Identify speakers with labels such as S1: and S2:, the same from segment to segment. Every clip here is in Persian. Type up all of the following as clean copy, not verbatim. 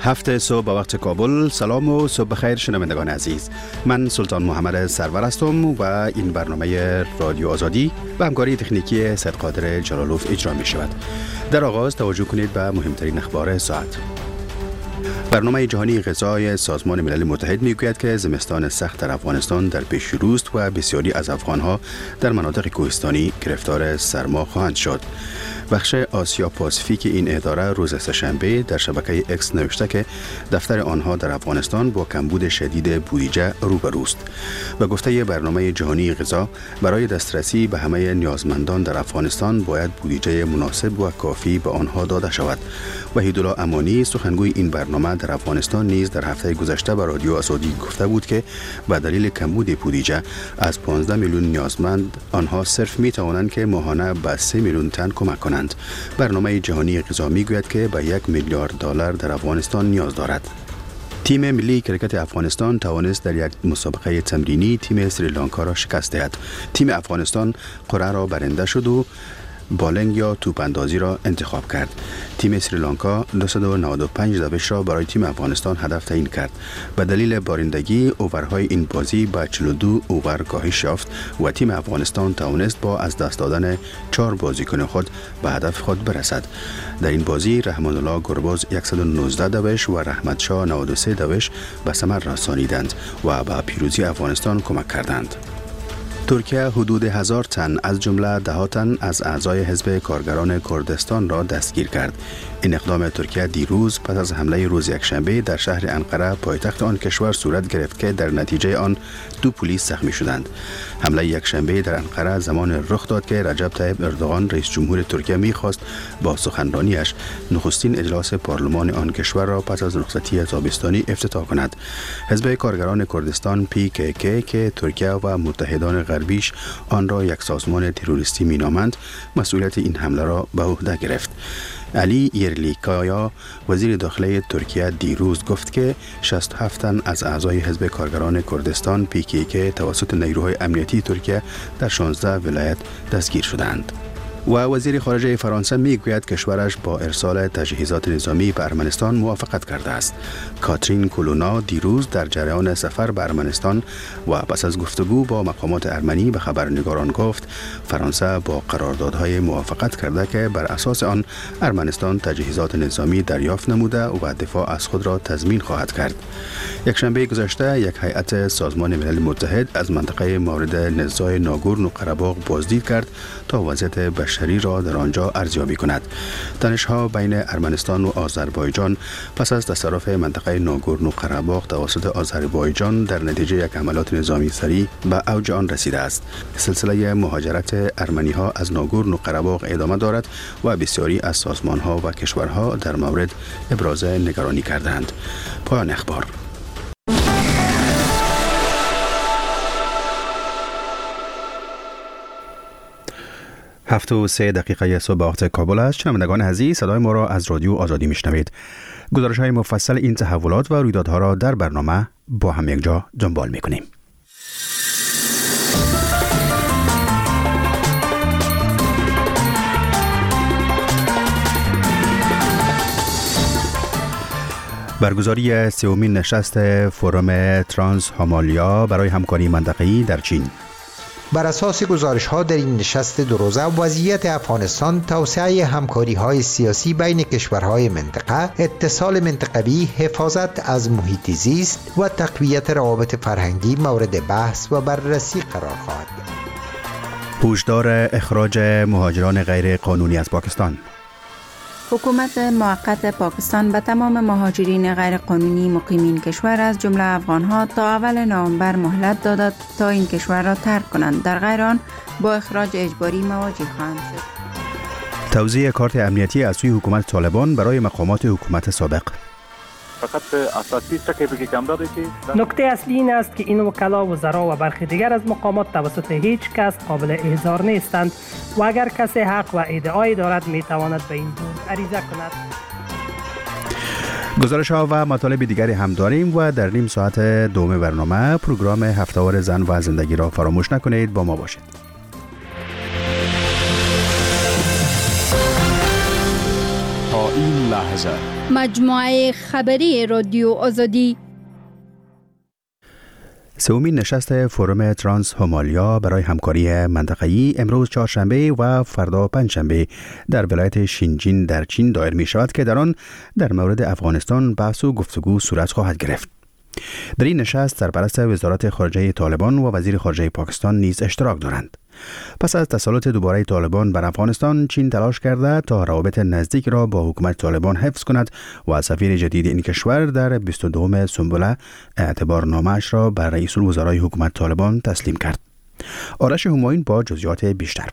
S1: 7 صبح به وقت کابل. سلام و صبح بخیر شنوندگان عزیز. من سلطان محمد سرور هستم و این برنامه رادیو آزادی به همکاری تکنیکی صدقادر جلالوف اجرا می شود. در آغاز توجه کنید به مهمترین اخبار ساعت. برنامه جهانی غذای سازمان ملل متحد میگوید که زمستان سخت در افغانستان در پیش روست و بسیاری از افغانها در مناطق کوهستانی گرفتار سرما خواهند شد. بخش آسیا پاسیفیک این اداره روز سه‌شنبه در شبکه اکس نوشته که دفتر آنها در افغانستان با کمبود شدید بودجه روبروست. و گفته برنامه جهانی غذا برای دسترسی به همه نیازمندان در افغانستان باید بودجه مناسب و کافی به آنها داده شود. وحیدالله امانی سخنگوی این برنامه در افغانستان نیز در هفته گذشته به رادیو آزادی گفته بود که به دلیل کمبود بودجه از 15 میلیون نیازمند آنها صرف می توانند که ماهانه به 3 میلیون تن کمک کنند. برنامه جهانی غذا میگوید که به 1 میلیارد دلار در افغانستان نیاز دارد. تیم ملی کرکت افغانستان توانست در یک مسابقه تمرینی تیم سریلانکا را شکست دهد. تیم افغانستان قرعه را برنده شد و بالنگ یا توپ اندازی را انتخاب کرد. تیم سریلانکا 295 روش را برای تیم افغانستان هدف تعیین کرد. به دلیل بارندگی اوورهای این بازی به 42 اوور کاهش یافت و تیم افغانستان توانست با از دست دادن 4 بازیکن خود به هدف خود برسد. در این بازی رحمان الله گرباز 119 دوش و رحمت شاه 93 دوش به ثمر رسانیدند و به پیروزی افغانستان کمک کردند. ترکیه حدود 1000 تن از جمله 10 تن از اعضای حزب کارگران کردستان را دستگیر کرد. این اقدام ترکیه دیروز پس از حمله روز یکشنبه در شهر انقره پایتخت آن کشور صورت گرفت که در نتیجه آن 2 پلیس زخمی شدند. حمله یکشنبه در انقره زمان رخ داد که رجب طیب اردوغان رئیس جمهور ترکیه می‌خواست با سخنرانیش نخستین اجلاس پارلمان آن کشور را پس از رخصتی تابستانی افتتاح کند. حزب کارگران کردستان PKK که ترکیه و متحدان غربیش آن را یک سازمان تروریستی مینامند مسئولیت این حمله را به عهده گرفت. علی یرلیکایا وزیر داخلی ترکیه دیروز گفت که 67 تن از اعضای حزب کارگران کردستان PKK توسط نیروهای امنیتی ترکیه در 16 ولایت دستگیر شدند. و وزیر خارجه فرانسه میگوید کشورش با ارسال تجهیزات نظامی به ارمنستان موافقت کرده است. کاترین کولونا دیروز در جریان سفر به ارمنستان و پس از گفتگو با مقامات ارمنی به خبرنگاران گفت فرانسه با قراردادهای موافقت کرده که بر اساس آن ارمنستان تجهیزات نظامی دریافت نموده و دفاع از خود را تضمین خواهد کرد. یکشنبه گذشته یک هیئت سازمان ملل متحد از منطقه مورد نزاع ناگورنو قره‌باغ بازدید کرد تا وضعیت بشری را در آنجا ارزیابی کند. تنش‌ها بین ارمنستان و آذربایجان پس از تصرف منطقه ناگورنو قره‌باغ توسط آذربایجان در نتیجه یک عملیات نظامی سریع به اوج آن رسیده است. سلسله مهاجرت ارمنی‌ها از ناگورنو قره‌باغ ادامه دارد و بسیاری از سازمان‌ها و کشورها در مورد ابراز نگرانی کردند. پایان اخبار. 7:03 صبح وقت کابل است. شنوندگان عزیز، صدای ما را از رادیو آزادی میشنوید. گزارش‌های مفصل این تحولات و رویدادها را در برنامه با هم یک جا دنبال می‌کنیم. برگزاری سومین نشست فورم ترانس هامالیا برای همکاری منطقه‌ای در چین.
S2: بر اساس گزارش‌ها در این نشست دو روزه وضعیت افغانستان، توسعه همکاری‌های سیاسی بین کشورهای منطقه، اتصال منطقوی، حفاظت از محیط زیست و تقویت روابط فرهنگی مورد بحث و بررسی قرار خواهد گرفت.
S1: هشدار اخراج مهاجران غیر قانونی از پاکستان.
S3: حکومت موقت پاکستان به تمام مهاجرین غیرقانونی مقیمین کشور از جمله افغانها تا اول نوامبر مهلت داد تا این کشور را ترک کنند، در غیر آن با اخراج اجباری مواجه خواهند شد.
S1: توزیع کارت امنیتی از سوی حکومت طالبان برای مقامات حکومت سابق.
S4: نکته اصلی این است که این وکلا، وزرا و برخی دیگر از مقامات توسط هیچ کس قابل احضار نیستند و اگر کسی حق و ادعایی دارد میتواند به این بورد عریضه کند.
S1: گزارش‌ها و مطالب دیگری هم داریم و در نیم ساعت دوم برنامه پروگرام هفته‌وار زن و زندگی را فراموش نکنید. با ما باشید.
S5: تا این لحظه مجموعه خبری رادیو آزادی.
S1: سومین نشست فورم ترانس همالیا برای همکاری منطقه‌ای امروز چهارشنبه و فردا پنجشنبه در ولایت شینجین در چین دایر می شود که در آن در مورد افغانستان بحث و گفتگو صورت خواهد گرفت. در این نشست سرپرست وزارت خارجه طالبان و وزیر خارجه پاکستان نیز اشتراک دارند. پس از تسلط دوباره طالبان بر افغانستان، چین تلاش کرده تا روابط نزدیک را با حکومت طالبان حفظ کند و سفیر جدید این کشور در 22 سنبله اعتبارنامه‌اش را بر رئیس الوزرای حکومت طالبان تسلیم کرد. آرش همایون با جزئیات بیشتر.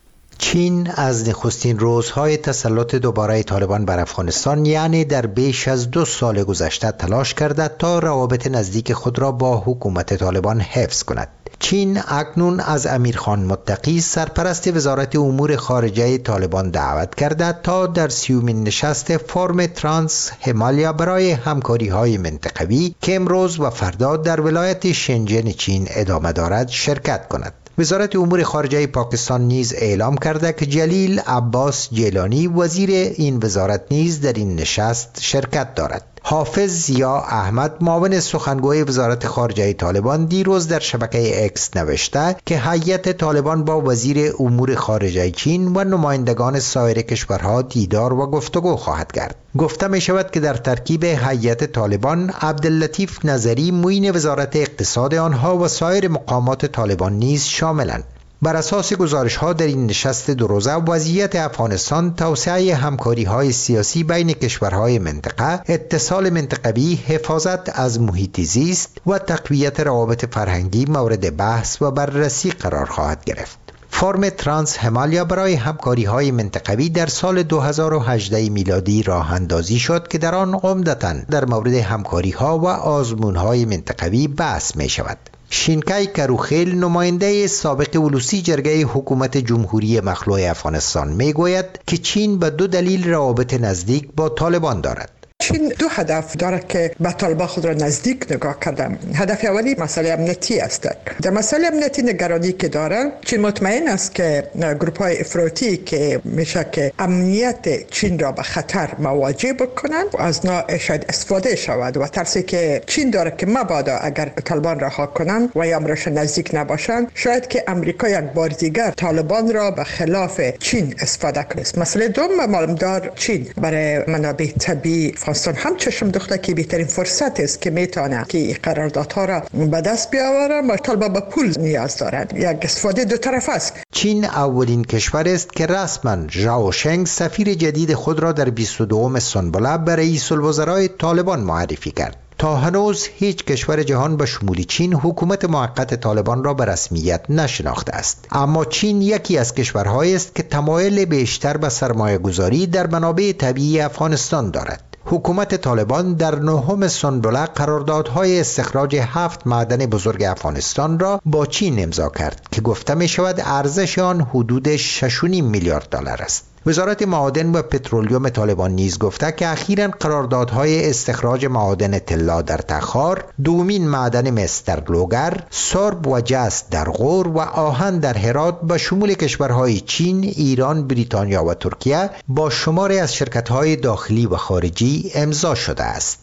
S2: چین از نخستین روزهای تسلط دوباره طالبان بر افغانستان، یعنی در بیش از 2 سال گذشته، تلاش کرده تا روابط نزدیک خود را با حکومت طالبان حفظ کند. چین اکنون از امیرخان متقی سرپرست وزارت امور خارجه طالبان دعوت کرده تا در 30مین نشست فرم ترانس همالیا برای همکاری‌های منطقوی که امروز و فردا در ولایت شنجن چین ادامه دارد شرکت کند. وزارت امور خارجه پاکستان نیز اعلام کرده که جلیل عباس جیلانی وزیر این وزارت نیز در این نشست شرکت دارد. حافظ ضیا احمد معاون سخنگوی وزارت خارجه طالبان دیروز در شبکه اکس نوشته که هیئت طالبان با وزیر امور خارجه چین و نمایندگان سایر کشورها دیدار و گفتگو خواهد کرد. گفته می شود که در ترکیب هیئت طالبان عبداللطیف نظری معین وزارت اقتصاد آنها و سایر مقامات طالبان نیز شاملند. بر اساس گزارش‌ها در این نشست 2 روزه، وضعیت افغانستان، توسعه همکاری‌های سیاسی بین کشورهای منطقه، اتصال منطقوی، حفاظت از محیط زیست و تقویت روابط فرهنگی مورد بحث و بررسی قرار خواهد گرفت. فرم ترانس همالیا برای همکاری‌های منطقوی در سال 2018 میلادی راه اندازی شد که در آن عمدتاً در مورد همکاری‌ها و آزمون‌های منطقوی بحث می‌شود. شینکای کروخیل، نماینده سابق ولوسی جرگه حکومت جمهوری مخلوع افغانستان، میگوید که چین به 2 دلیل روابط نزدیک با طالبان دارد.
S6: چین 2 هدف دارد که به طالبان خود را نزدیک نگاه کردن. هدف اولی مسئله امنیتی است. در مسئله امنیتی نگرانی که دارن، چین مطمئن است که گروپ های افراطی که میشه که امنیت چین را به خطر مواجه بکنن و از نا شاید استفاده شود و ترسی که چین داره که مبادا اگر طالبان رها کنن و یا امرش نزدیک نباشن، شاید که امریکا یک بار دیگر طالبان را به خلاف چین استفاده کنه. مسئله دوم، معلومدار چین برای منابع طبیعی افغانستان هم چشم دوخته که بهترین فرصت است که میتونه که قراردادها را به دست بیاوره و طالبان به پول نیاز دارند. یک استفاده 2 طرفه است.
S2: چین اولین کشور است که رسما ژائو شنگ سفیر جدید خود را در 22 سنبله به رئیس الوزرای طالبان معرفی کرد. تا هنوز هیچ کشور جهان به شمول چین حکومت موقت طالبان را به رسمیت نشناخته است، اما چین یکی از کشورهایی است که تمایل بیشتر به سرمایه گذاری در منابع طبیعی افغانستان دارد. حکومت طالبان در 9 سنبله قراردادهای استخراج 7 معدن بزرگ افغانستان را با چین امضا کرد که گفته می شود ارزش آن حدود 6.5 میلیارد دلار است. وزارت معادن و پترولیوم طالبان نیز گفته که اخیراً قراردادهای استخراج معادن طلا در تخار، دومین معدن مس در لوگر، سرب و جست در غور و آهن در هرات به شمول کشورهای چین، ایران، بریتانیا و ترکیه با شماری از شرکت‌های داخلی و خارجی امضا شده است.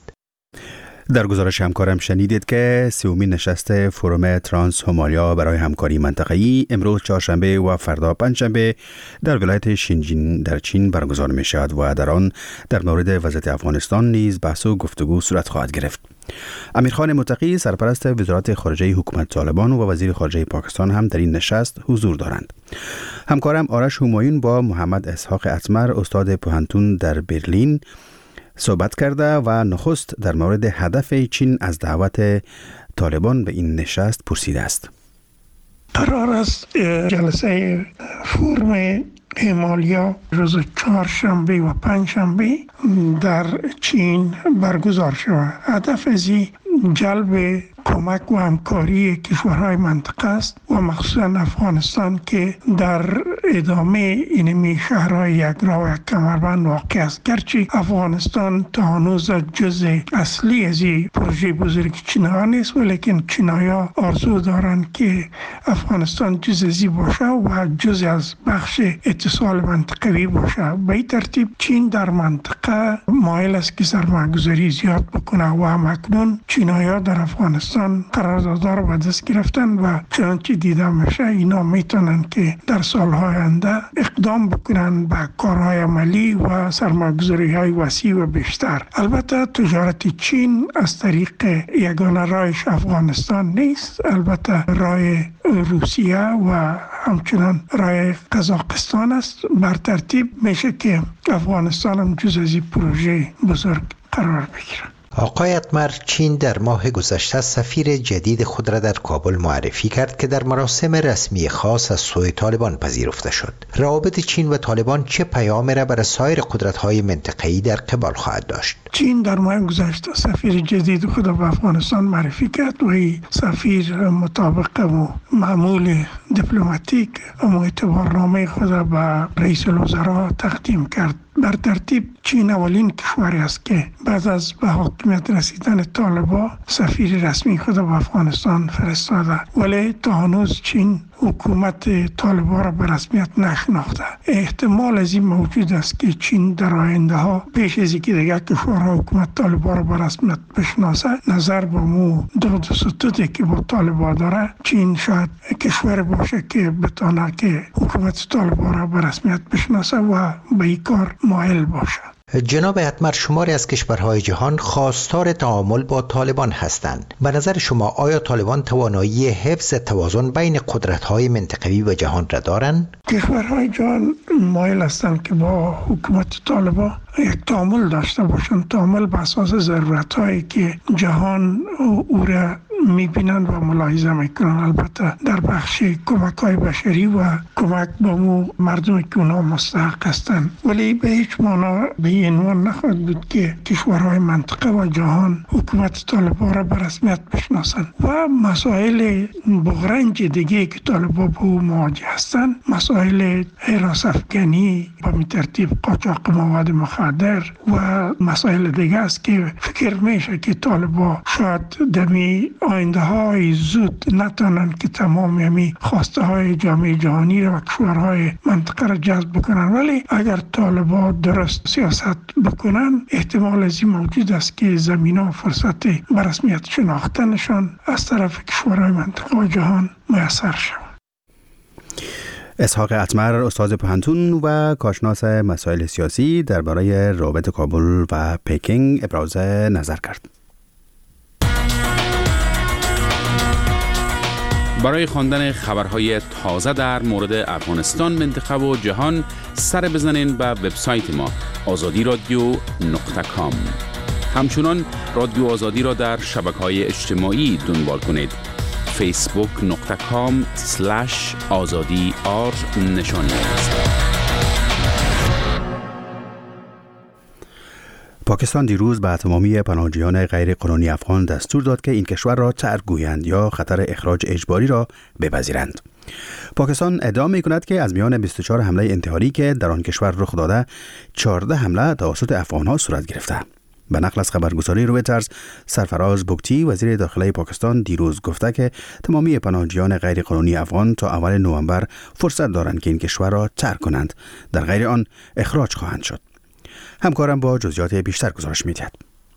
S1: در گزارش همکارم شنیدید که 30مین نشست فورم ترانس همالیا برای همکاری منطقه‌ای امروز چهارشنبه و فردا پنجشنبه در ولایت شینجین در چین برگزار می شود و در آن در مورد وضعیت افغانستان نیز بحث و گفتگو صورت خواهد گرفت. امیرخان متقی سرپرست وزارت خارجه حکومت طالبان و وزیر خارجه پاکستان هم در این نشست حضور دارند. همکارم آرش همایون با محمد اسحاق اتمر، استاد پوهنتون در برلین، صحبت کرده و نخست در مورد هدف چین از دعوت طالبان به این نشست پرسیده است.
S7: قرار است جلسه فرم همالیا روز چهارشنبه و پنجشنبه در چین برگزار شود. هدف از جلب کمک و همکاری کشورهای منطقه است و مخصوصا افغانستان که در ادامه اینمی شهرهای یکرا و یک کمربند واقع است. گرچه افغانستان تا هنوز جزء اصلی از این پروژه بزرگ چین‌ها نیست، ولیکن چین‌ها آرزو دارند که افغانستان جزء از این باشه و جزء از بخش اتصال منطقوی باشه. به این ترتیب چین در منطقه مایل است که سرمایه‌گذاری زیاد بکنه و همکنون چین‌ها در افغانستان قراردادها را به دست گرفتن و چنانچه دیده میشه اینا میتونن که در سالهای آینده اقدام بکنن به کارهای عملی و سرمایه‌گذاری‌های وسیع و بیشتر. البته تجارت چین از طریق یگانه راهش افغانستان نیست، البته راه روسیه و همچنان راه قزاقستان است. بر ترتیب میشه که افغانستان هم جز از این پروژه بزرگ قرار بگیره.
S2: آقای اتمر، چین در ماه گذشته سفیر جدید خود را در کابل معرفی کرد که در مراسم رسمی خاص از سوی طالبان پذیرفته شد. روابط چین و طالبان چه پیامی را برای سایر قدرت‌های منطقه‌ای در قبال خواهد داشت؟
S7: چین در ماه گذشته سفیر جدید خود را به افغانستان معرفی کرد و این سفیر مطابق و معمول دیپلماتیک اعتبارنامه خود را به رئیس الوزراء تقدیم کرد. بر ترتیب چین اولین کشوری است که بعد از به حاکمیت رسیدن طالبان سفیر رسمی خود به افغانستان فرستاده، ولی تا هنوز چین حکومت طالبان را به رسمیت نشناخته. احتمال از این موجود است که چین در آینده ها پیش از اینکه دیگر کشورها حکومت طالبان را به رسمیت بشناسه، نظر به مو داد و ستودی که با طالبان داره، چین شاید کشور باشه که بتونه که حکومت طالبان را به رسمیت بشناسه و به این کار مایل باشه.
S2: جناب اتمر، شماری از کشورهای جهان خواستار تعامل با طالبان هستند. به نظر شما آیا طالبان توانایی حفظ توازن بین قدرت‌های منطقوی و جهان را دارند؟
S7: کشورهای جهان مایل هستند که با حکومت طالبان یک تعامل داشته باشند، تعامل به اساس ضرورت‌هایی که جهان او را میبینند و ملاحظه میکنند. البته در بخش کمک‌های بشری و کمک به مردمی که اونا مستحق هستند، ولی به هیچ معنا به این عنوان نخواهد بود که کشورهای منطقه و جهان حکومت طالبان را به رسمیت بشناسند. و مسائل بغرنج دیگه که طالبان با او مواجه هستند، مسائل حراس افغانی و به ترتیب قاچاق مواد مخدر و مسائل دیگه است که فکر میشه که طالبان شاید دمی آینده های زود نتونن که تمام همی خواسته های جامعه جهانی و کشورهای منطقه را جذب بکنن، ولی اگر طالبان درست سیاست بکنن احتمال از این موجود است که زمینه و فرصت به رسمیت شناختنشان از طرف کشورهای منطقه و جهان میسر شود.
S1: اسحاق اتمر، استاد پوهنتون و کارشناس مسائل سیاسی، درباره روابط کابل و پکینگ ابراز نظر کرد.
S8: برای خواندن خبرهای تازه در مورد افغانستان، منطقه و جهان سر بزنین به وبسایت ما azadi.radio.com. همچنان رادیو آزادی را در شبکه‌های اجتماعی دنبال کنید. facebook.com/azadi_r نشانی است.
S1: پاکستان دیروز به تمامی پناهجویان غیر قانونی افغان دستور داد که این کشور را ترک گویند یا خطر اخراج اجباری را بپذیرند. پاکستان ادعا می‌کند که از میان 24 حمله انتحاری که در آن کشور رخ داده، 14 حمله توسط افغان‌ها صورت گرفته. به نقل از خبرگزاری رویترز، سرفراز بگتی، وزیر داخلی پاکستان، دیروز گفته که تمامی پناهجویان غیر قانونی افغان تا اول نوامبر فرصت دارند که این کشور را ترک کنند، در غیر آن اخراج خواهند شد. همکارم با جزئیات بیشتر گزارش می‌دهد.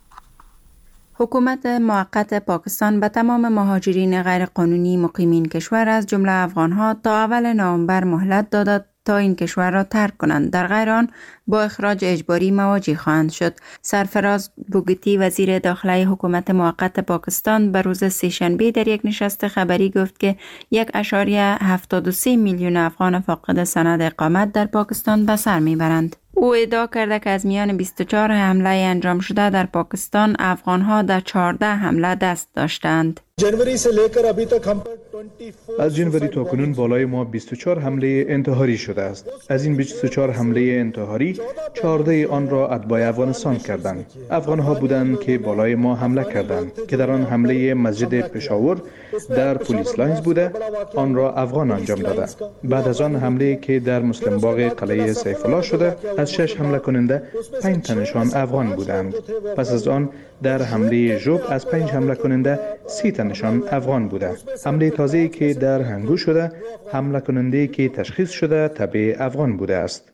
S3: حکومت موقت پاکستان به تمام مهاجرین غیر قانونی مقیمین کشور از جمله افغانها تا اول نوامبر مهلت داد تا این کشور را ترک کنند، در غیر آن با اخراج اجباری مواجه خواهند شد. سرفراز بوگتی، وزیر داخلی حکومت موقت پاکستان، به روز سه‌شنبه در یک نشست خبری گفت که 1.73 میلیون افغان فاقد سند اقامت در پاکستان به سر میبرند. او ادعا کرده که از میان 24 حمله انجام شده در پاکستان، افغانها در 14 حمله دست داشتند.
S9: از جنوری تا کنون بالای ما 24 حمله انتحاری شده است. از این 24 حمله انتحاری 14 آن را اتباع افغانستان کردند. افغان‌ها بودند که بالای ما حمله کردند که در آن حمله مسجد پشاور در پلیس لاینز بوده، آن را افغان انجام داده. بعد از آن حمله که در مسلم باغ قلعه سیف الله شده، از 6 حمله کننده 5 تنشان افغان بودند. پس از آن در حمله ژوب از 5 حمله کننده 3 تنشان افغان بوده. حمله تازه‌ای که در هنگو شده، حمله کننده که تشخیص شده تبع افغان بوده است.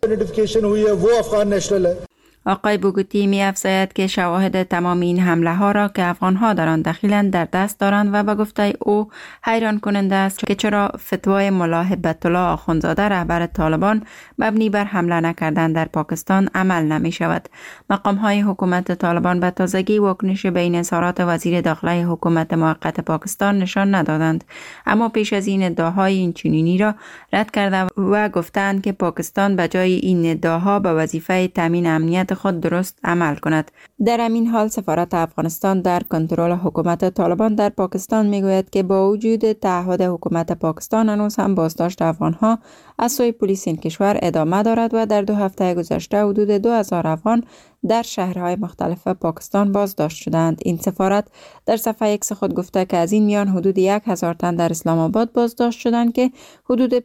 S3: آقای بوگوتی می افزاید که شواهد تمام این حمله ها را که افغان ها در آن دخیلند در دست دارند و به گفته او حیران کننده است که چرا فتوای ملا هبت الله آخوندزاده رهبر طالبان مبنی بر حمله نکردن در پاکستان عمل نمی شود. مقام های حکومت طالبان به تازگی واکنش بین اظهارات وزیر داخلی حکومت موقت پاکستان نشان ندادند، اما پیش از این ادعاهای این چنینی را رد کرده و گفتند که پاکستان به جای این ادعاها به وظیفه تامین امنیت خود درست عمل کند. در همین حال سفارت افغانستان در کنترل حکومت طالبان در پاکستان میگوید که با وجود تعهد حکومت پاکستان هنوز هم بازداشت افغانها از سوی پلیس این کشور ادامه دارد و در 2 هفته گذشته حدود 2000 افغان در شهرهای مختلف پاکستان بازداشت شدند. این سفارت در صفحه ایکس خود گفته که از این میان حدود 1000 تن در اسلام آباد بازداشت شدند که حدود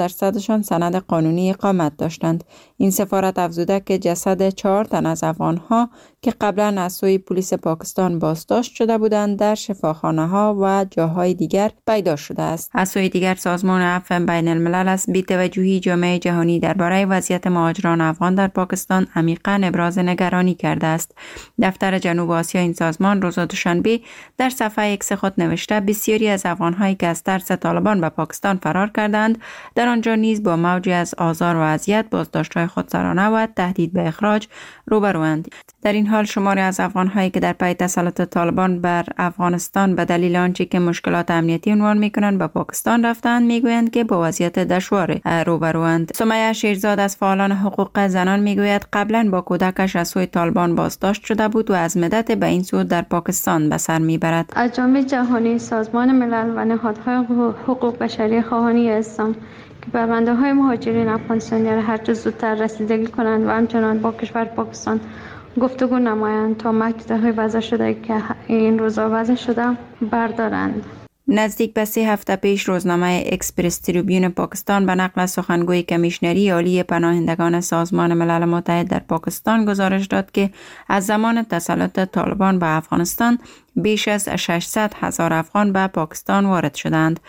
S3: 50% سند قانونی اقامت داشتند. این سفارت افزوده که جسد 4 تن از افغانها که قبلا از سوی پلیس پاکستان بازداشت شده بودند در شفاخانه‌ها و جاهای دیگر پیدا شده است. از سوی دیگر سازمان عفو بین الملل از بی‌توجهی جامعه جهانی درباره وضعیت مهاجران افغان در پاکستان عمیقاً ابراز نگرانی کرده است. دفتر جنوب آسیا این سازمان روز دوشنبه در صفحه ایکس خود نوشته بسیاری از افغان‌هایی که از ترس طالبان به پاکستان فرار کردند در آنجا نیز با موجی از آزار و اذیت، بازداشت‌های خودسرانه و تهدید به اخراج روبروند. در این حال شماری از افغان‌هایی که در پی تسلط طالبان بر افغانستان به دلیل آنچه که مشکلات امنیتی عنوان می‌کنند به پاکستان رفتند میگویند که با وضعیت دشوار روبروند. سمیه شیرزاد از فعالان حقوق زنان میگوید قبلا با کودکش از سوی طالبان بازداشت شده بود و از مدت به این سو در پاکستان به سر میبرد.
S10: از جامعه جهانی، سازمان ملل و نهادهای حقوق بشری خواهانی هستم که پرونده‌های مهاجرین افغانستانی را هرچه زودتر رسیدگی کنند و همچنان با کشور پاکستان گفتگو نمایند تا محدودیت‌های وضع شده که این روزا وضع شده بردارند.
S3: نزدیک به 3 هفته پیش روزنامه اکسپرس تریبیون پاکستان به نقل از سخنگوی کمیشنری عالی پناهندگان سازمان ملل متحد در پاکستان گزارش داد که از زمان تسلط طالبان به افغانستان بیش از 600,000 افغان به پاکستان وارد شدند.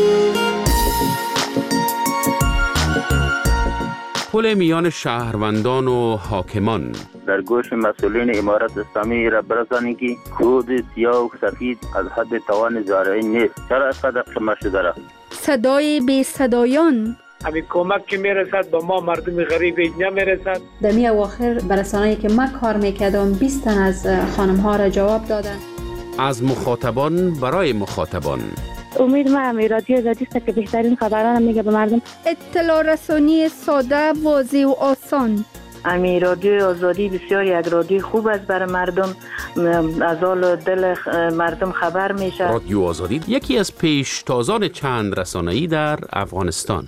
S8: پل میان شهروندان و حاکمان
S11: در گوش مسئولین امارت اسلامی را برسانید که کود سیاه و سفید از حد توان زارعی نیست. چرا اینقدر کم شده را؟
S5: صدای بی صدایان
S4: همین کمک که میرسد به ما مردم غریب نمیرسد.
S12: در می اواخر برسانه‌ای که من کار میکردم 20 تن از خانم ها را جواب دادن.
S8: از مخاطبان برای مخاطبان.
S13: امید ما رادیو آزادی است که بهترین خبران میگه به مردم.
S5: اطلاع رسانی ساده، واضح و آسان.
S13: رادیو آزادی بسیار یک رادیو خوب است برای مردم، از حال دل مردم خبر میشه.
S8: رادیو آزادی یکی از پیشتازان چند رسانه‌ای در افغانستان.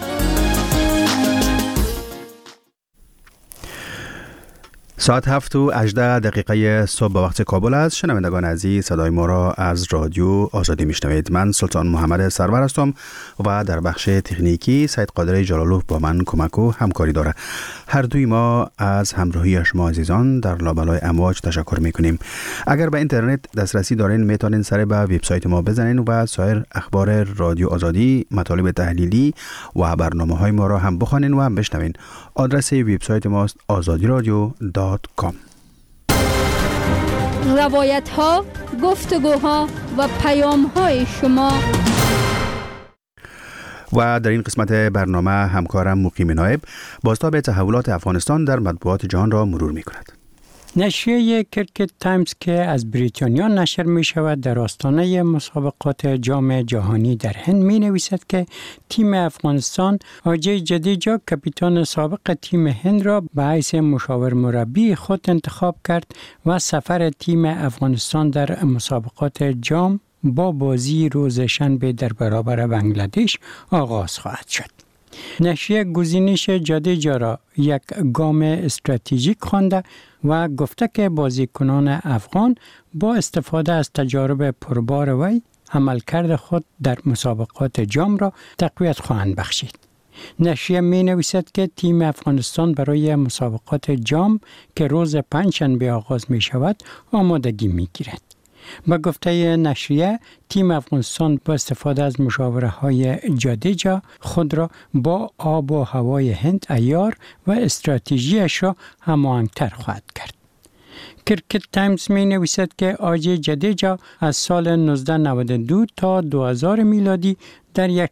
S1: ساعت 7:18 صبح به وقت کابل است. شنوندگان عزیز، صدای ما را از رادیو آزادی میشنوید. من سلطان محمد سرور هستم و در بخش تکنیکی سید قادر جلالوف با من کمک و همکاری داره. هر دوی ما از همراهی شما عزیزان در لابلای امواج تشکر میکنیم. اگر به اینترنت دسترسی دارین میتونین سر به وبسایت ما بزنین و سایر اخبار رادیو آزادی، مطالب تحلیلی و برنامه‌های ما را هم بخوانین و هم بشنوین. آدرس وبسایت ماست azadiradio.com.
S5: روایت ها، گفتگوها و پیام های شما.
S1: و در این قسمت برنامه همکارم مقیم نایب بازتاب تحولات افغانستان در مطبوعات جهان را مرور می کند.
S14: نشریه کرکت تایمز که از بریتانیا نشر می شود در آستانه مسابقات جام جهانی در هند می نویسد که تیم افغانستان حاجی جدیجا کاپیتان سابق تیم هند را به حیث مشاور مربی خود انتخاب کرد و سفر تیم افغانستان در مسابقات جام با بازی روز شنبه در برابر بنگلادش آغاز خواهد شد. نشریه گزینش جدیجا را یک گام استراتژیک خوانده و گفته که بازیکنان افغان با استفاده از تجارب پربار وی عملکرد خود در مسابقات جام را تقویت خواهند بخشید. نشریه می نویسد که تیم افغانستان برای مسابقات جام که روز پنجشنبه آغاز می شود آمادگی می گیرد. با گفته نشریه تیم افغانستان با استفاده از مشاوره های جدیجا خود را با آب و هوای هند عیار و استراتژیش را هماهنگ‌تر خواهد کرد. کرکت تایمز می نویسد که آجی جدیجا از سال 1992 تا 2000 میلادی در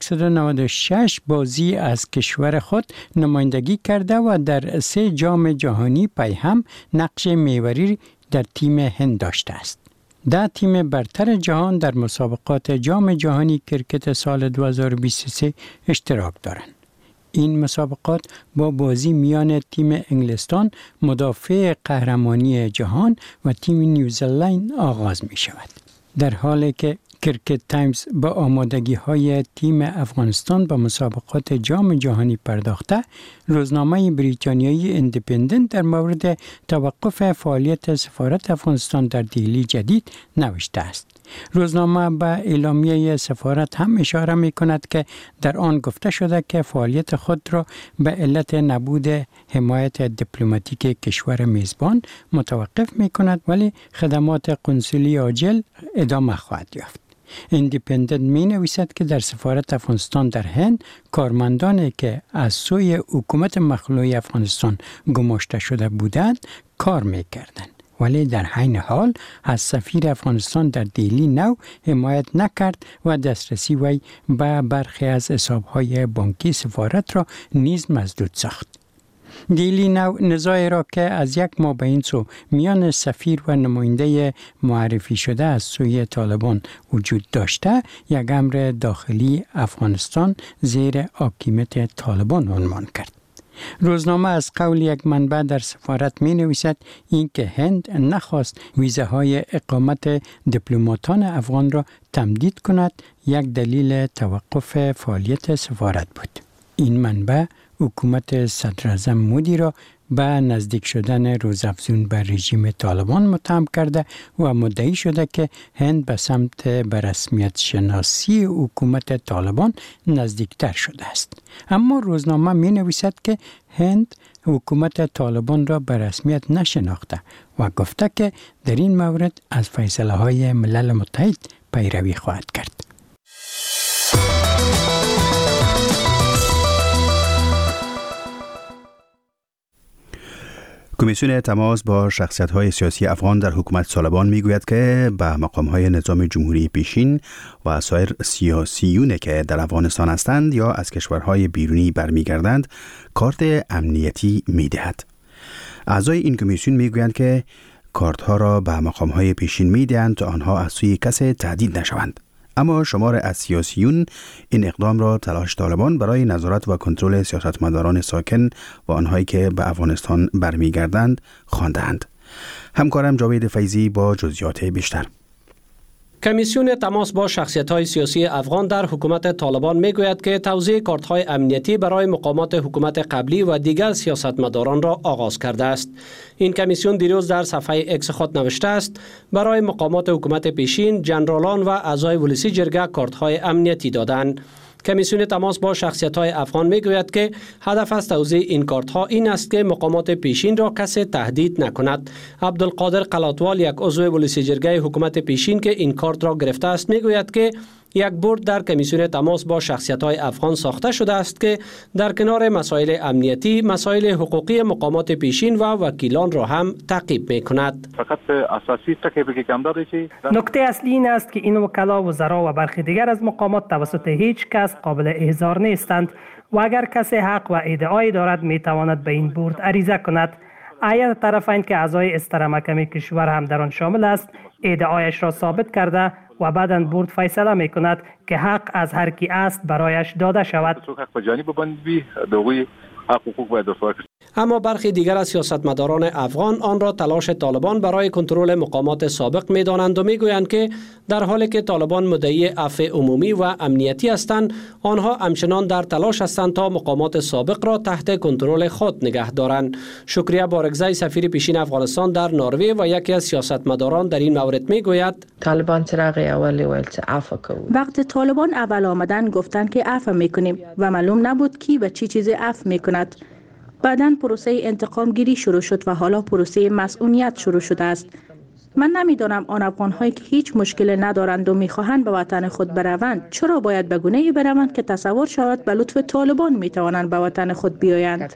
S14: 196 بازی از کشور خود نمایندگی کرده و در 3 جام جهانی پیهم نقش محوری در تیم هند داشته است. 10 تیم برتر جهان در مسابقات جام جهانی کرکت سال 2023 اشتراک دارند. این مسابقات با بازی میان تیم انگلستان مدافع قهرمانی جهان و تیم نیوزلند آغاز می شود. در حالی که کرکت تایمز با آمادگی های تیم افغانستان با مسابقات جام جهانی پرداخته، روزنامه بریتانیایی ایندیپندنت در مورد توقف فعالیت سفارت افغانستان در دهلی جدید نوشته است. روزنامه به اعلامیه سفارت هم اشاره می کند که در آن گفته شده که فعالیت خود را به علت نبود حمایت دیپلماتیک کشور میزبان متوقف می کند، ولی خدمات قنصلی عاجل ادامه خواهد یافت. ایندیپندنت می نویسد که در سفارت افغانستان در هند کارمندانی که از سوی حکومت مخلوع افغانستان گماشته شده بودند کار می کردند، ولی در عین حال از سفیر افغانستان در دهلی نو حمایت نکرد و دسترسی وی به برخی از حساب‌های بانکی سفارت را نیز مسدود ساخت. دهلی نو نزاعی را که از 1 ماه به این سو میان سفیر و نماینده معرفی شده از سوی طالبان وجود داشته، یک امر داخلی افغانستان زیر حاکمیت طالبان عنوان کرد. روزنامه از قول یک منبع در سفارت می نویسد اینکه هند نخواست ویزاهای اقامت دیپلماتان افغان را تمدید کند یک دلیل توقف فعالیت سفارت بود. این منبع حکومت صدراعظم مودی را به نزدیک شدن روزافزون به رژیم طالبان متهم کرده و مدعی شده که هند به سمت به رسمیت شناسی حکومت طالبان نزدیکتر شده است. اما روزنامه می نویسد که هند حکومت طالبان را به رسمیت نشناخته و گفته که در این مورد از فیصله های ملل متحد پیروی خواهد کرد.
S1: کمیسیون تماس با شخصیت‌های سیاسی افغان در حکومت طالبان می‌گوید که به مقام‌های نظام جمهوری پیشین و سایر سیاسیون که در افغانستان هستند یا از کشورهای بیرونی برمیگردند کارت امنیتی می‌دهد. اعضای این کمیسیون می‌گویند که کارت‌ها را به مقام‌های پیشین می‌دهند تا آنها از سوی کسی تهدید نشوند. اما شمار از سیاسیون این اقدام را تلاش طالبان برای نظارت و کنترل سیاستمداران ساکن و آنهایی که به افغانستان برمیگردند خواندند. همکارم جاوید فیضی با جزئیات بیشتر.
S15: کمیسیون تماس با شخصیت‌های سیاسی افغان در حکومت طالبان می‌گوید که توزیع کارت‌های امنیتی برای مقامات حکومت قبلی و دیگر سیاستمداران را آغاز کرده است. این کمیسیون دیروز در صفحه اکس خود نوشته است برای مقامات حکومت پیشین، جنرالان و اعضای ولسی جرگه کارت‌های امنیتی دادند. کمیسیون تماس با شخصیت‌های افغان می‌گوید که هدف از توزیع این کارت‌ها این است که مقامات پیشین را کسی تهدید نکند. عبدالقادر قلاتوال، یک عضو ولسی جرگه حکومت پیشین که این کارت را گرفته است، می‌گوید که یک بورد در کمیسیون تماس با شخصیت‌های افغان ساخته شده است که در کنار مسائل امنیتی، مسائل حقوقی مقامات پیشین و وکیلان را هم تعقیب می‌کند.
S16: فقط اساسی تکلیفی که کم داره چی؟
S4: نکته اصلی این است که این وکلا، وزرا و برخی دیگر از مقامات توسط هیچ کس قابل احضار نیستند و اگر کسی حق و ادعایی دارد می‌تواند به این بورد عریضه کند. ایت طرفین که اعضای استر محکمه کشور هم در آن شامل است، ادعایش را ثابت کرده و بعداً بورد فیصله می کند که حق از هر کی است برایش داده شود.
S15: اما برخی دیگر از سیاستمداران افغان آن را تلاش طالبان برای کنترل مقامات سابق می‌دانند و می‌گویند که در حالی که طالبان مدعی عفو عمومی و امنیتی هستند، آنها همچنان در تلاش هستند تا مقامات سابق را تحت کنترل خود نگه دارند. شکریه بارگزای سفیر پیشین افغانستان در نروژ و یکی از سیاستمداران در این مورد می‌گوید
S17: طالبان چراغ اولی ویل چه عفو کنیم.
S18: وقتی طالبان اول آمدن گفتن که عفو میکنیم و معلوم نبود کی و چی چیزی عفو میکند. بعداً پروسه انتقام گیری شروع شد و حالا پروسه مسئولیت شروع شده است. من نمیدانم آن افغان‌هایی که هیچ مشکل ندارند و میخواهند به وطن خود بروند چرا باید به گونه‌ای بروند که تصور شود به لطف طالبان میتوانند به وطن خود بیایند.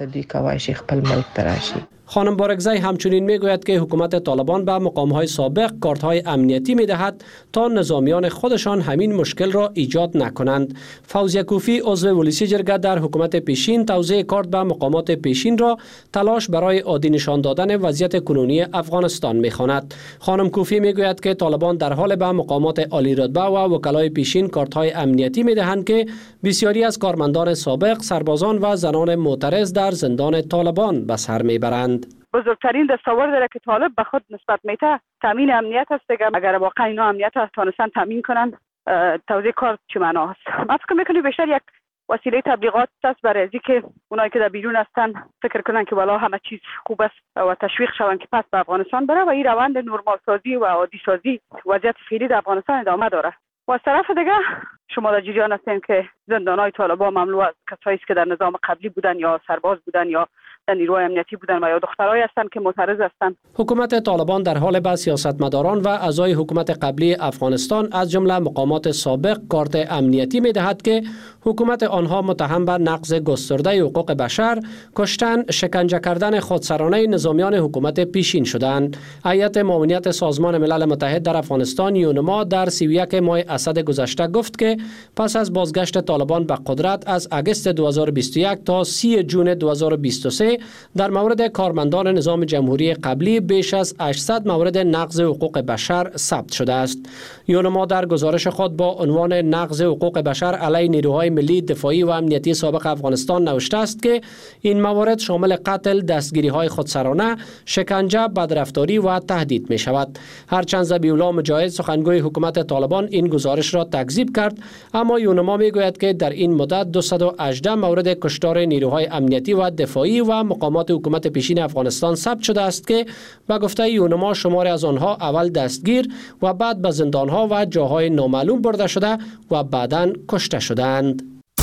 S15: خانم بارگزای همچنین میگوید که حکومت طالبان به مقام‌های سابق کارت‌های امنیتی میدهد تا نظامیان خودشان همین مشکل را ایجاد نکنند. فوزیه کوفی عضو ولسی جرگه در حکومت پیشین توزیع کارت به مقامات پیشین را تلاش برای عادی نشان دادن وضعیت کنونی افغانستان می‌خواند. خانم کوفی میگوید که طالبان در حال به مقامات عالی رتبه و وکلای پیشین کارت‌های امنیتی میدهند که بسیاری از کارمندان سابق، سربازان و زنان معترض در زندان طالبان به سر میبرند.
S19: بزرگترین دستاورد داره که طالب به خود نسبت میده تامین امنیت است دیگه. اگر واقعا اینا امنیت تونستن تامین کنن توزیع کار چه معنا است؟ من فکر میکنم بیشتر یک وسیله تبلیغات است برای از اینکه اونایی که در بیرون هستن فکر کنن که والا همه چیز خوب است و تشویق شون که پس به افغانستان بره و این روند نرمال سازی و عادی سازی وضعیت فعلی در افغانستان ادامه داره. و از طرف دیگه شما در جریان هستین که زندان‌های طالبان مملو از کسایی که در نظام قبلی بودن یا سرباز بودن یا در نیروهای امنیتی بودن و یا دخترایی هستند که معترض هستند.
S15: حکومت طالبان در حال به سیاستمداران و اعضای حکومت قبلی افغانستان از جمله مقامات سابق کارت امنیتی می‌دهد که حکومت آنها متهم به نقض گسترده حقوق بشر، کشتن، شکنجه کردن خودسرانه نظامیان حکومت پیشین شدند. هیئت معاونیت سازمان ملل متحد در افغانستان یونما در 31 ماه اسد گذشته گفت که پس از بازگشت طالبان به قدرت از اگست 2021 تا 30 جون 2023 در مورد کارمندان نظام جمهوری قبلی بیش از 800 مورد نقض حقوق بشر ثبت شده است. یونما در گزارش خود با عنوان نقض حقوق بشر علیه نیروهای ملی دفاعی و امنیتی سابق افغانستان نوشته است که این موارد شامل قتل، دستگیری‌های خودسرانه، شکنجه، بدرفتاری و تهدید می شود. هرچند ذبیح‌الله مجاهد سخنگوی حکومت طالبان این گزارش را تکذیب کرد، اما یونما می گوید که در این مدت 218 مورد کشتار نیروهای امنیتی و دفاعی و مقامات حکومت پیشین افغانستان ثبت شده است که به گفته یونما شماری از آنها اول دستگیر و بعد به زندان‌ها و جاهای نامعلوم برده شده و بعداً کشته شدند.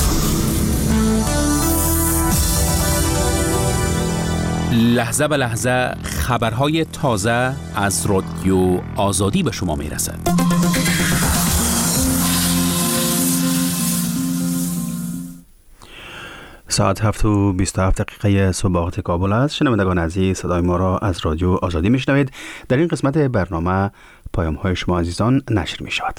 S8: لحظه به لحظه خبرهای تازه از رادیو آزادی به شما می رسد.
S1: ساعت 7:27 صبح وقت کابل است. شنوندگان عزیز، صدای ما را از رادیو آزادی میشنوید. در این قسمت برنامه پیام های شما عزیزان نشر می شود.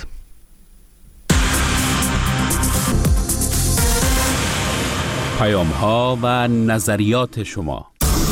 S8: پیام ها و نظریات شما.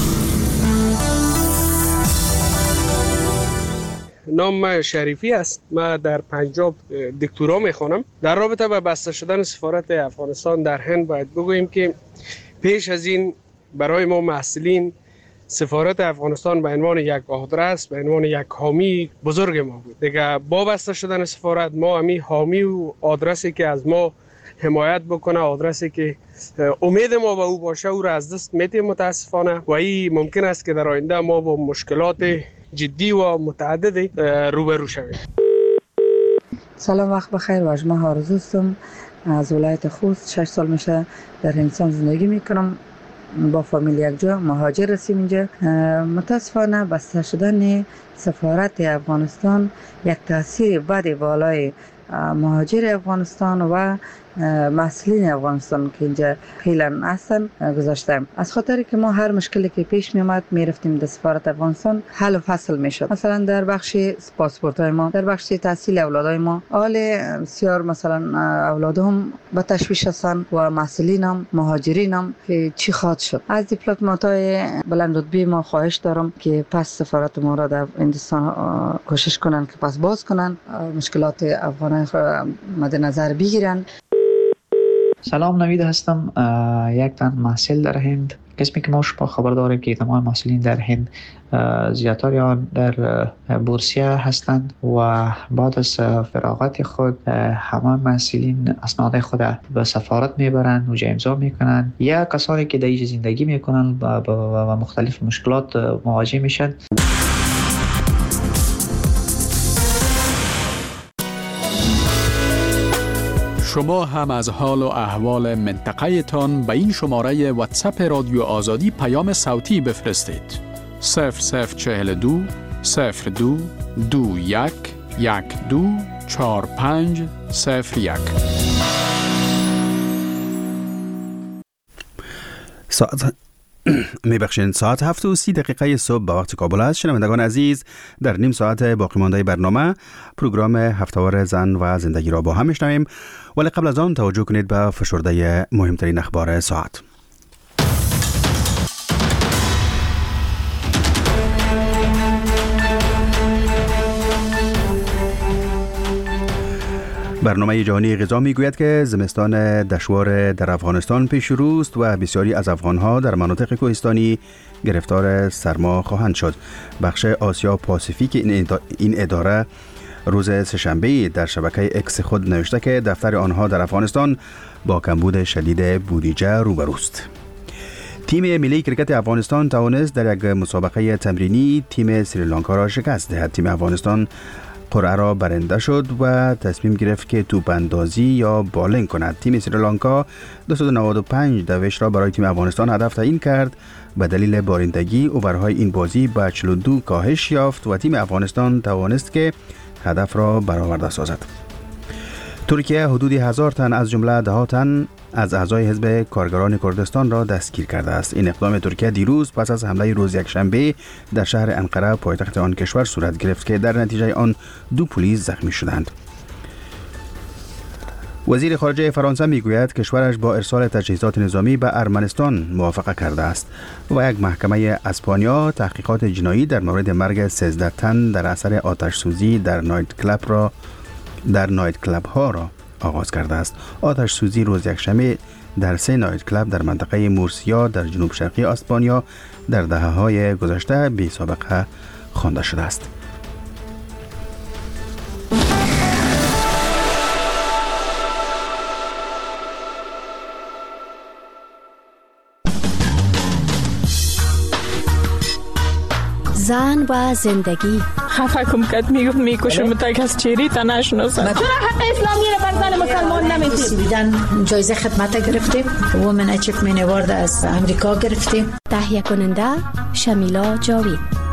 S20: نام من شریفی است. من در پنجاب دکترا میخوانم. در رابطه با بسته شدن سفارت افغانستان در هند باید بگوییم که پیش از این برای ما محصلین سفارت افغانستان به عنوان یک آدرس، به عنوان یک حامی بزرگ ما بود. دیگه با بسته شدن سفارت ما همین حامی و آدرسی که از ما حمایت بکنه، آدرسی که امید ما به او باشه، او را از دست میدیم متاسفانه. و این ممکن است که در آینده ما با مشکلات جدی و متعددی روبرو شویم.
S21: سلام، وقت بخیر. واجمه آرزو هستم از ولایت خوست. 6 سال میشه در هندوستان زندگی میکنم. با فامیل یک جا مهاجر رسیم اینجا. متاسفانه بسته شدن سفارت افغانستان یک تاثیر بد بالای مهاجر افغانستان و محصلین افغانستان که اینجا خیلی هستن گذاشتم. از خاطری که ما هر مشکلی که پیش می اومد می رفتیم در سفارت افغانستان حل و فصل می شد. مثلا در بخش پاسپورت های ما، در بخش تحصیل اولادای ما، حال بسیار مثلا اولادهم به تشویش هستن و محصلین هم مهاجرین هم که چی خواهد شد. از دیپلمات های بلند رتبه ما خواهش دارم که پس سفارت ما را در هندوستان کوشش کنن که پس باز کنن، مشکلات افغانان مد نظر بگیرن.
S6: سلام، نوید هستم. یک تن محصل در هند. قسمی که ما شما خبر داریم که تمام محصلین در هند زیادتر آن در بورسیه هستند و بعد از فراغت خود همه محصلین اسناد خود به سفارت میبرند و امضا میکنند. یا کسانی که در اینجا زندگی میکنند با مختلف مشکلات مواجه میشن.
S22: شما هم از حال و احوال منطقه تان به این شماره واتساپ رادیو آزادی پیام صوتی بفرستید. 0042 02 21 12 45 01.
S1: ساعت 7:30 صبح به وقت کابل است. شنوندگان عزیز، در نیم ساعت باقی مانده برنامه پروگرام هفته‌وار زن و زندگی را با هم میشنویم، ولی قبل از آن توجه کنید به فشرده مهمترین اخبار ساعت. برنامه جهانی غذا میگوید که زمستان دشوار در افغانستان پیش رو است و بسیاری از افغانها در مناطق کوهستانی گرفتار سرما خواهند شد. بخش آسیا پاسیفیک این اداره روز سه‌شنبه در شبکه اکس خود نوشته که دفتر آنها در افغانستان با کمبود شدید بودجه روبروست. تیم ملی کرکت افغانستان توانست در یک مسابقه تمرینی تیم سریلانکا را شکست دهد. تیم افغانستان قرعه را برنده شد و تصمیم گرفت که توپ اندازی یا بالینگ کند. تیم سریلانکا 295 دوش را برای تیم افغانستان هدف تعیین کرد. به دلیل بارندگی اوورهای این بازی به 42 کاهش یافت و تیم افغانستان توانست که هدف را برآورده سازد. ترکیه حدود 1000 تن از جمله 10 تن از اعضای حزب کارگران کردستان را دستگیر کرده است. این اقدام ترکیه دیروز پس از حمله روز یکشنبه در شهر انقره پایتخت آن کشور صورت گرفت که در نتیجه آن 2 پلیس زخمی شدند. وزیر خارجه فرانسه میگوید کشورش با ارسال تجهیزات نظامی به ارمنستان موافقه کرده است و یک محکمه اسپانیا تحقیقات جنایی در مورد مرگ 13 تن در اثر آتش سوزی در نایت کلاب ها را آغاز کرده است. آتش سوزی روز یکشنبه در 3 نایت کلاب در منطقه مورسیا در جنوب شرقی اسپانیا در دهه‌های گذشته بی سابقه خوانده شده است.
S23: زن و زندگی.
S24: خفه کم کد میکشم تا کس چیری تا نشناسم.
S23: چرا حق اسلامی رو بر زن مسلمان نمیدید؟ بیدن جایزه خدمت گرفتیم. وومن اچیومنت اوارد از امریکا گرفتیم. تهیه کننده شمیلا جاوید.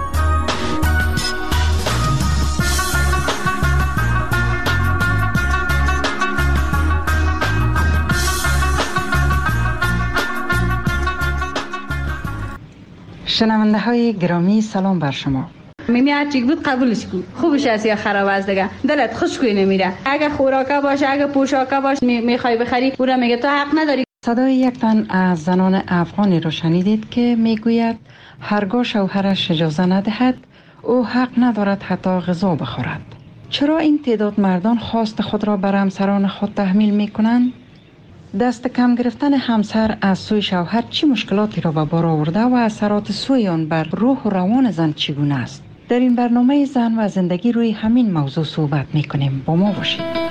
S25: شنونده های گرامی، سلام بر شما.
S26: میمی هرچی بود قبولش کن. خوبش است یا خراب است دیگه. دلت خوشگوی نمیره. اگه خوراکه باشه، اگه پوشاکه باشه میخوای بخری، اون میگه تو حق نداری.
S25: صدای یک تن از زنان افغانی رو شنیدید که میگوید هرگاه شوهرش اجازه ندهد او حق ندارد حتی غذا بخورد. چرا این تعداد مردان خواست خود را بر همسران خود تحمیل میکنند؟ دست کم گرفتن همسر از سوی شوهر چه مشکلاتی را به بار آورده و اثرات سوی آن بر روح و روان زن چگونه است؟ در این برنامه زن و زندگی روی همین موضوع صحبت میکنیم. با ما باشید.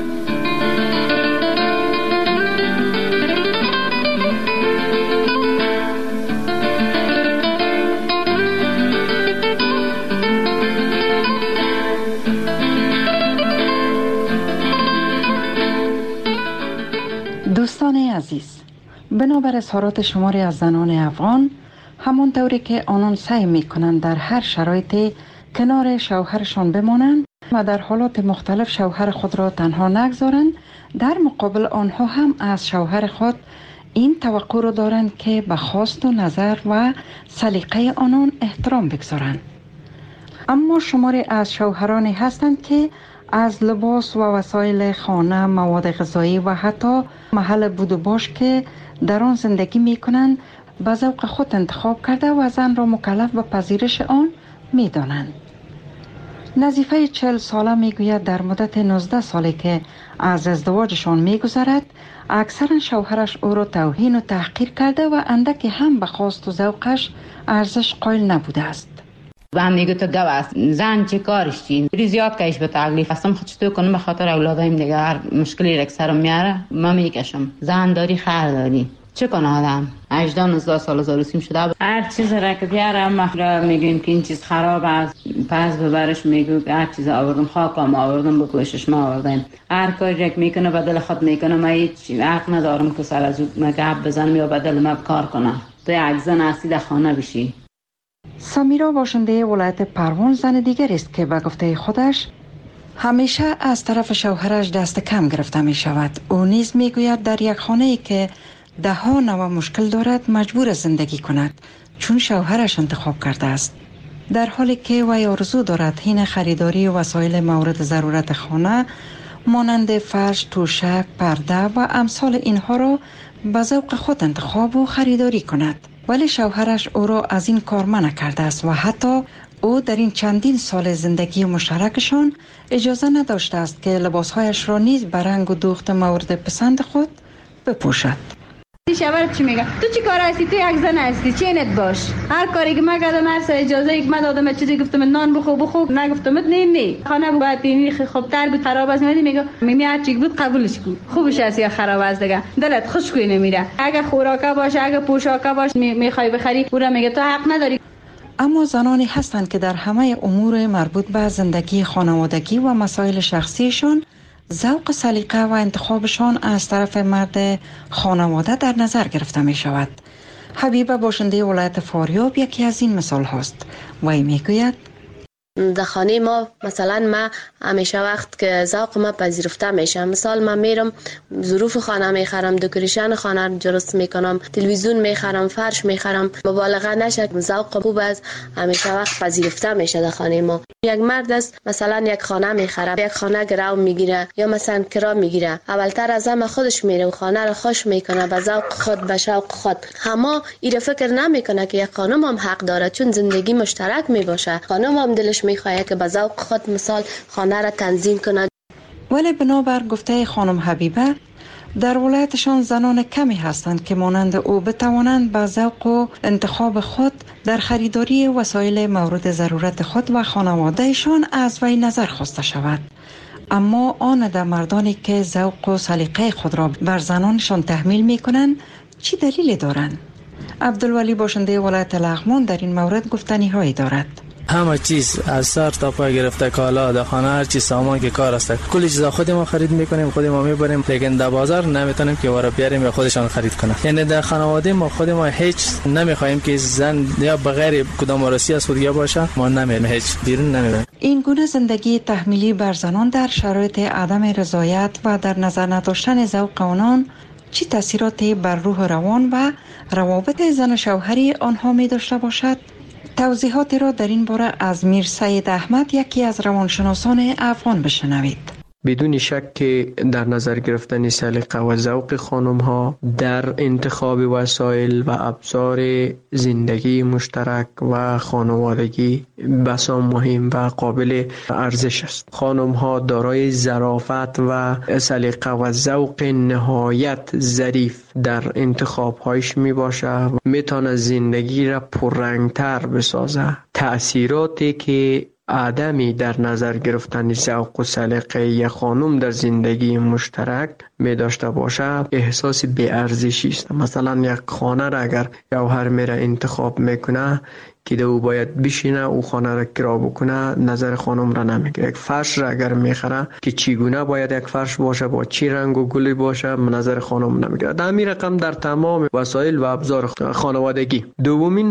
S25: دوستان عزیز، بنابر اظهارات شماری از زنان افغان، همانطوری که آنان سعی میکنند در هر شرایطی کنار شوهرشان بمانند و در حالات مختلف شوهر خود را تنها نگذارند، در مقابل آنها هم از شوهر خود این توقع را دارند که به خواست و نظر و سلیقه آنان احترام بگذارند. اما شماری از شوهرانی هستند که از لباس و وسایل خانه، مواد غذایی و حتی محل بود و باش که در آن زندگی می کنند به ذوق خود انتخاب کرده و زن را مکلف به پذیرش آن می دانند. نظیفه 40 ساله می گوید در مدت 19 سالی که از ازدواجشان می گذرد اکثرا شوهرش او را توهین و تحقیر کرده و اندکی هم به خواست و ذوقش ارزش قائل نبوده است.
S2: زن میگه تو گو است، زن چه کارش چی؟ زیاد کش به تکلیف هستم خود چطور کنم به خاطر اولادایم دیگه هر مشکلی را که سرم میاره ما میکشم. زن داری خر داری چه کنه آدم 18-19 سال زاروسیم شده هر چیز را که بیاره ما میگیم که این چیز خراب است پس ببرش میگو هر چیز آوردم خاکم آوردم بکشش ما آوردیم هر کاری که میکنه بدل خود میکنه ما هیچ حق ندارم که سر از اون گپ بزنم یا بدل ما کار کنم تو یک زن هستی در خانه بشی.
S25: سمیرا باشنده ولایت پروان زن دیگر است که به گفته خودش همیشه از طرف شوهرش دست کم گرفته می شود. او نیز می گوید در یک خانه ای که ده ها نوع مشکل دارد مجبور زندگی کند چون شوهرش انتخاب کرده است. در حالی که وی آرزو دارد حین خریداری وسایل مورد ضرورت خانه مانند فرش، توشک، پرده و امثال اینها را به ذوق خود انتخاب و خریداری کند. ولی شوهرش او را از این کار منع کرده است و حتی او در این چندین سال زندگی مشترکشان اجازه نداشته است که لباسهایش را نیز به رنگ و دوخت مورد پسند خود بپوشد.
S26: شوهر چی میگه؟ تو چی کار هستی؟ تو یک زن هستی، چینت باش. هر کاری که من کردم هر اجازه ای که من دادم چیزی گفتم نان بخو نگفتم نه خانه باید اینی خوب تر بود خراب است میگه هر چی بود قبولش کن. خوبش است یا خراب است دیگه دلت خوشگوی نمیره. اگه خوراکه باشه اگه پوشاکه باشه میخوای بخری اون میگه تو حق نداری.
S25: اما زنانی هستند که در همه امور مربوط به زندگی خانوادگی و مسائل شخصیشان ذوق سلیقه و انتخابشان از طرف مرد خانواده در نظر گرفته می شود. حبیبه باشنده ولایت فاریاب یکی از این مثال هست. وی می گوید
S3: در خانه ما مثلا ما همیشه وقت که ذوق ما پذیرفته میشه مثال من میرم ظروف خانه میخرم دکوریشن خانه درست میکنم تلویزیون میخرم فرش میخرم مبالغه نشه ذوق خوب است همیشه وقت پذیرفته میشه در خانه ما. یک مرد است مثلا یک خانه میخره یک خانه گرو میگیره یا مثلا کرا میگیره اولتر از همه خودش میره و خانه رو خوش میکنه به ذوق خود به شوق خود. اما این فکر نمیکنه که یک خانم هم حق داره چون زندگی مشترک میباشه خانم هم دلش میخواد که به ذوق خود مثال خانه را تنظیم کند.
S25: ولی بنابر گفته خانم حبیبه در ولایتشان زنان کمی هستند که مانند او بتوانند به ذوق و انتخاب خود در خریداری وسایل مورد ضرورت خود و خانوادهشان از وی نظر خواسته شود. اما آن در مردانی که ذوق و سلیقه خود را بر زنانشان تحمیل می کنند چی دلیلی دارند؟ عبدالولی باشنده ولایت لغمان در این مورد گفتنی هایی دارد.
S7: همه چیز از سر تا پا گرفته کالا در خانه هر چیز سامان که کار است کلی چیزا خود ما خرید میکنیم خود ما میبریم لیکن در بازار نمیتونیم که ورا بیاریم یا خودشان خرید کنه. یعنی در خانواده ما خود ما هیچ نمیخوایم که زن یا بغیر کدام وارسی از خودیا باشه ما نمیریم هیچ بیرون نمیریم.
S25: این گونه زندگی تحمیلی بر زنان در شرایط عدم رضایت و در نظر نداشتن ذوق آنان چه تاثیراتی بر روح روان و روابط زن و شوهری آنها می داشته باشد؟ توضیحاتی را در این باره از میر سید احمد یکی از روانشناسان افغان بشنوید.
S9: بدون شک که در نظر گرفتن سلیقه و ذوق خانم ها در انتخاب وسایل و ابزار زندگی مشترک و خانوادگی بسیار مهم و قابل ارزش است. خانم ها دارای ظرافت و سلیقه و ذوق نهایت ظریف در انتخاب هایش می باشه می تونه زندگی را پررنگتر بسازه. تأثیراتی که عدمی در نظر گرفتن ذوق و سلیقه یک خانم در زندگی مشترک می داشته باشه احساس بی‌ارزشی است. مثلا یک خانه را اگر شوهر میره انتخاب میکنه که او باید بشینه او خانه را کرا بکنه نظر خانم را نمیگیره. یک فرش را اگر میخره که چگونه باید یک فرش باشه با چی رنگ و گلی باشه نظر خانم نمیگیره. در همین رقم در تمام وسایل و ابزار خانوادگی. دومین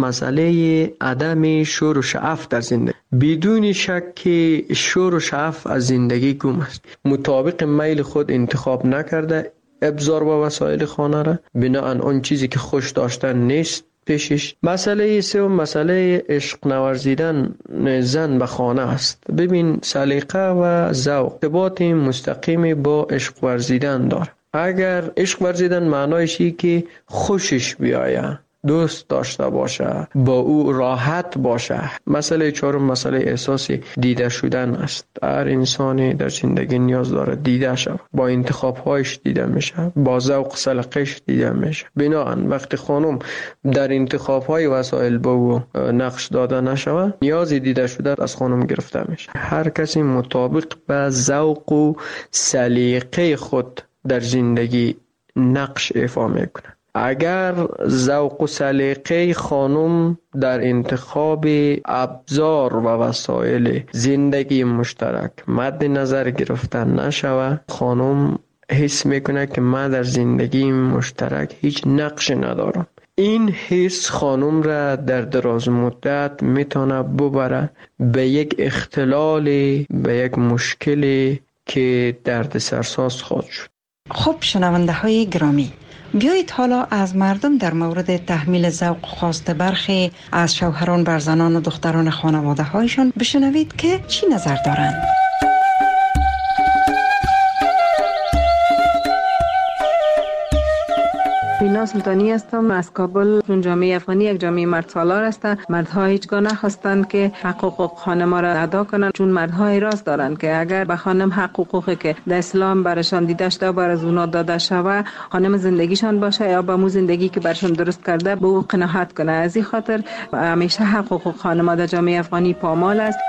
S9: مسئله عدم شور و شعف در زندگی. بدون شک که شور و شعف از زندگی گم است. مطابق میل خود انتخاب نکرده ابزار و وسایل خانه را بناهن آن چیزی که خوش داشتن نیست پیشش. مسئله سوم مسئله عشق نورزیدن زن به خانه است. ببین سلیقه و ذوق ارتباط مستقیم با عشق ورزیدن داره. اگر عشق ورزیدن معنایش اینه که خوشش بیایه دوست داشته باشه، با او راحت باشه. مسئله چهارم مسئله احساس دیده شدن است. هر انسانی در زندگی نیاز داره دیده شود، با انتخاب‌هایش دیده میشه، با ذوق سلیقه‌اش دیده میشه. بنابراین وقتی خانم در انتخاب‌های وسایل به او نقش داده نشود، نیاز دیده شده از خانم گرفته میشه. هر کسی مطابق به ذوق و سلیقه خود در زندگی نقش ایفا میکنه. اگر ذوق و سلیقه خانم در انتخاب ابزار و وسایل زندگی مشترک مد نظر گرفته نشود، خانم حس میکنه که من در زندگی مشترک هیچ نقش ندارم. این حس خانم را در دراز مدت میتونه ببره به یک اختلال، به یک مشکل که دردسرساز خواهد شد.
S25: خب شنونده های گرامی، بیایید حالا از مردم در مورد تحمیل ذوق خواست برخی از شوهران بر زنان و دختران خانواده هایشان بشنوید که چی نظر دارند.
S17: بینا سلطانی هستم از کابل. چون جامعه افغانی یک جامعه مرد سالار است، مردها هیچگاه نخواستند که حقوق خانم را ادا کنند، چون مردها اعتراض دارند که اگر به خانم حقوقی که در اسلام برشان دیده شده بر از اونا داده شود، خانم زندگیشان باشه یا با مو زندگی که برشان درست کرده به او قناعت کنه. از این خاطر همیشه حقوق خانم در جامعه افغانی پامال است.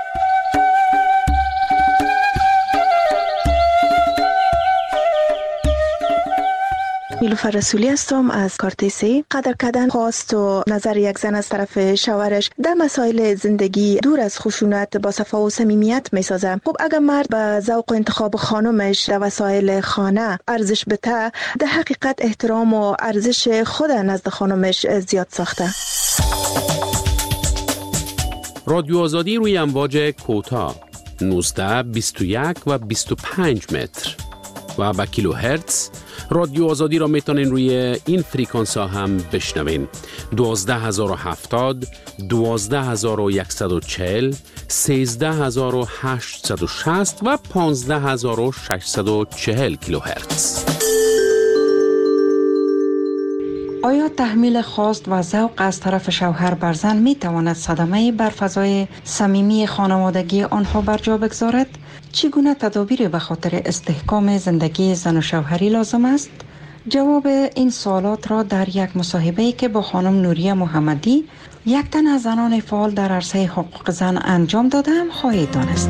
S5: نیلوفر رسولی هستم از کارتیسی. قدر کردن خواست و نظر یک زن از طرف شوهرش در مسائل زندگی دور از خشونت با صفا و صمیمیت میسازه. خب اگر مرد به ذوق و انتخاب خانمش در وسایل خانه ارزش بده، در حقیقت احترام و ارزش خود نزد خانمش زیاد ساخته.
S8: رادیو آزادی روی امواج کوتاه 19، 21 و 25 متر و با کیلو هرتز. رادیو آزادی را میتونین روی این فریکانس ها هم بشنوین: 12070، 12140، 13860 و 15640 کیلوهرتز.
S25: آیا تحمیل خواست و ذوق از طرف شوهر بر زن می تواند صدمه بر فضای صمیمی خانوادگی آنها بر جا بگذارد؟ چگونه تدابیر به خاطر استحکام زندگی زن و شوهری لازم است؟ جواب این سوالات را در یک مصاحبه‌ای که با خانم نوریه محمدی، یک تن از زنان فعال در عرصه حقوق زن انجام دادم خواهید دانست.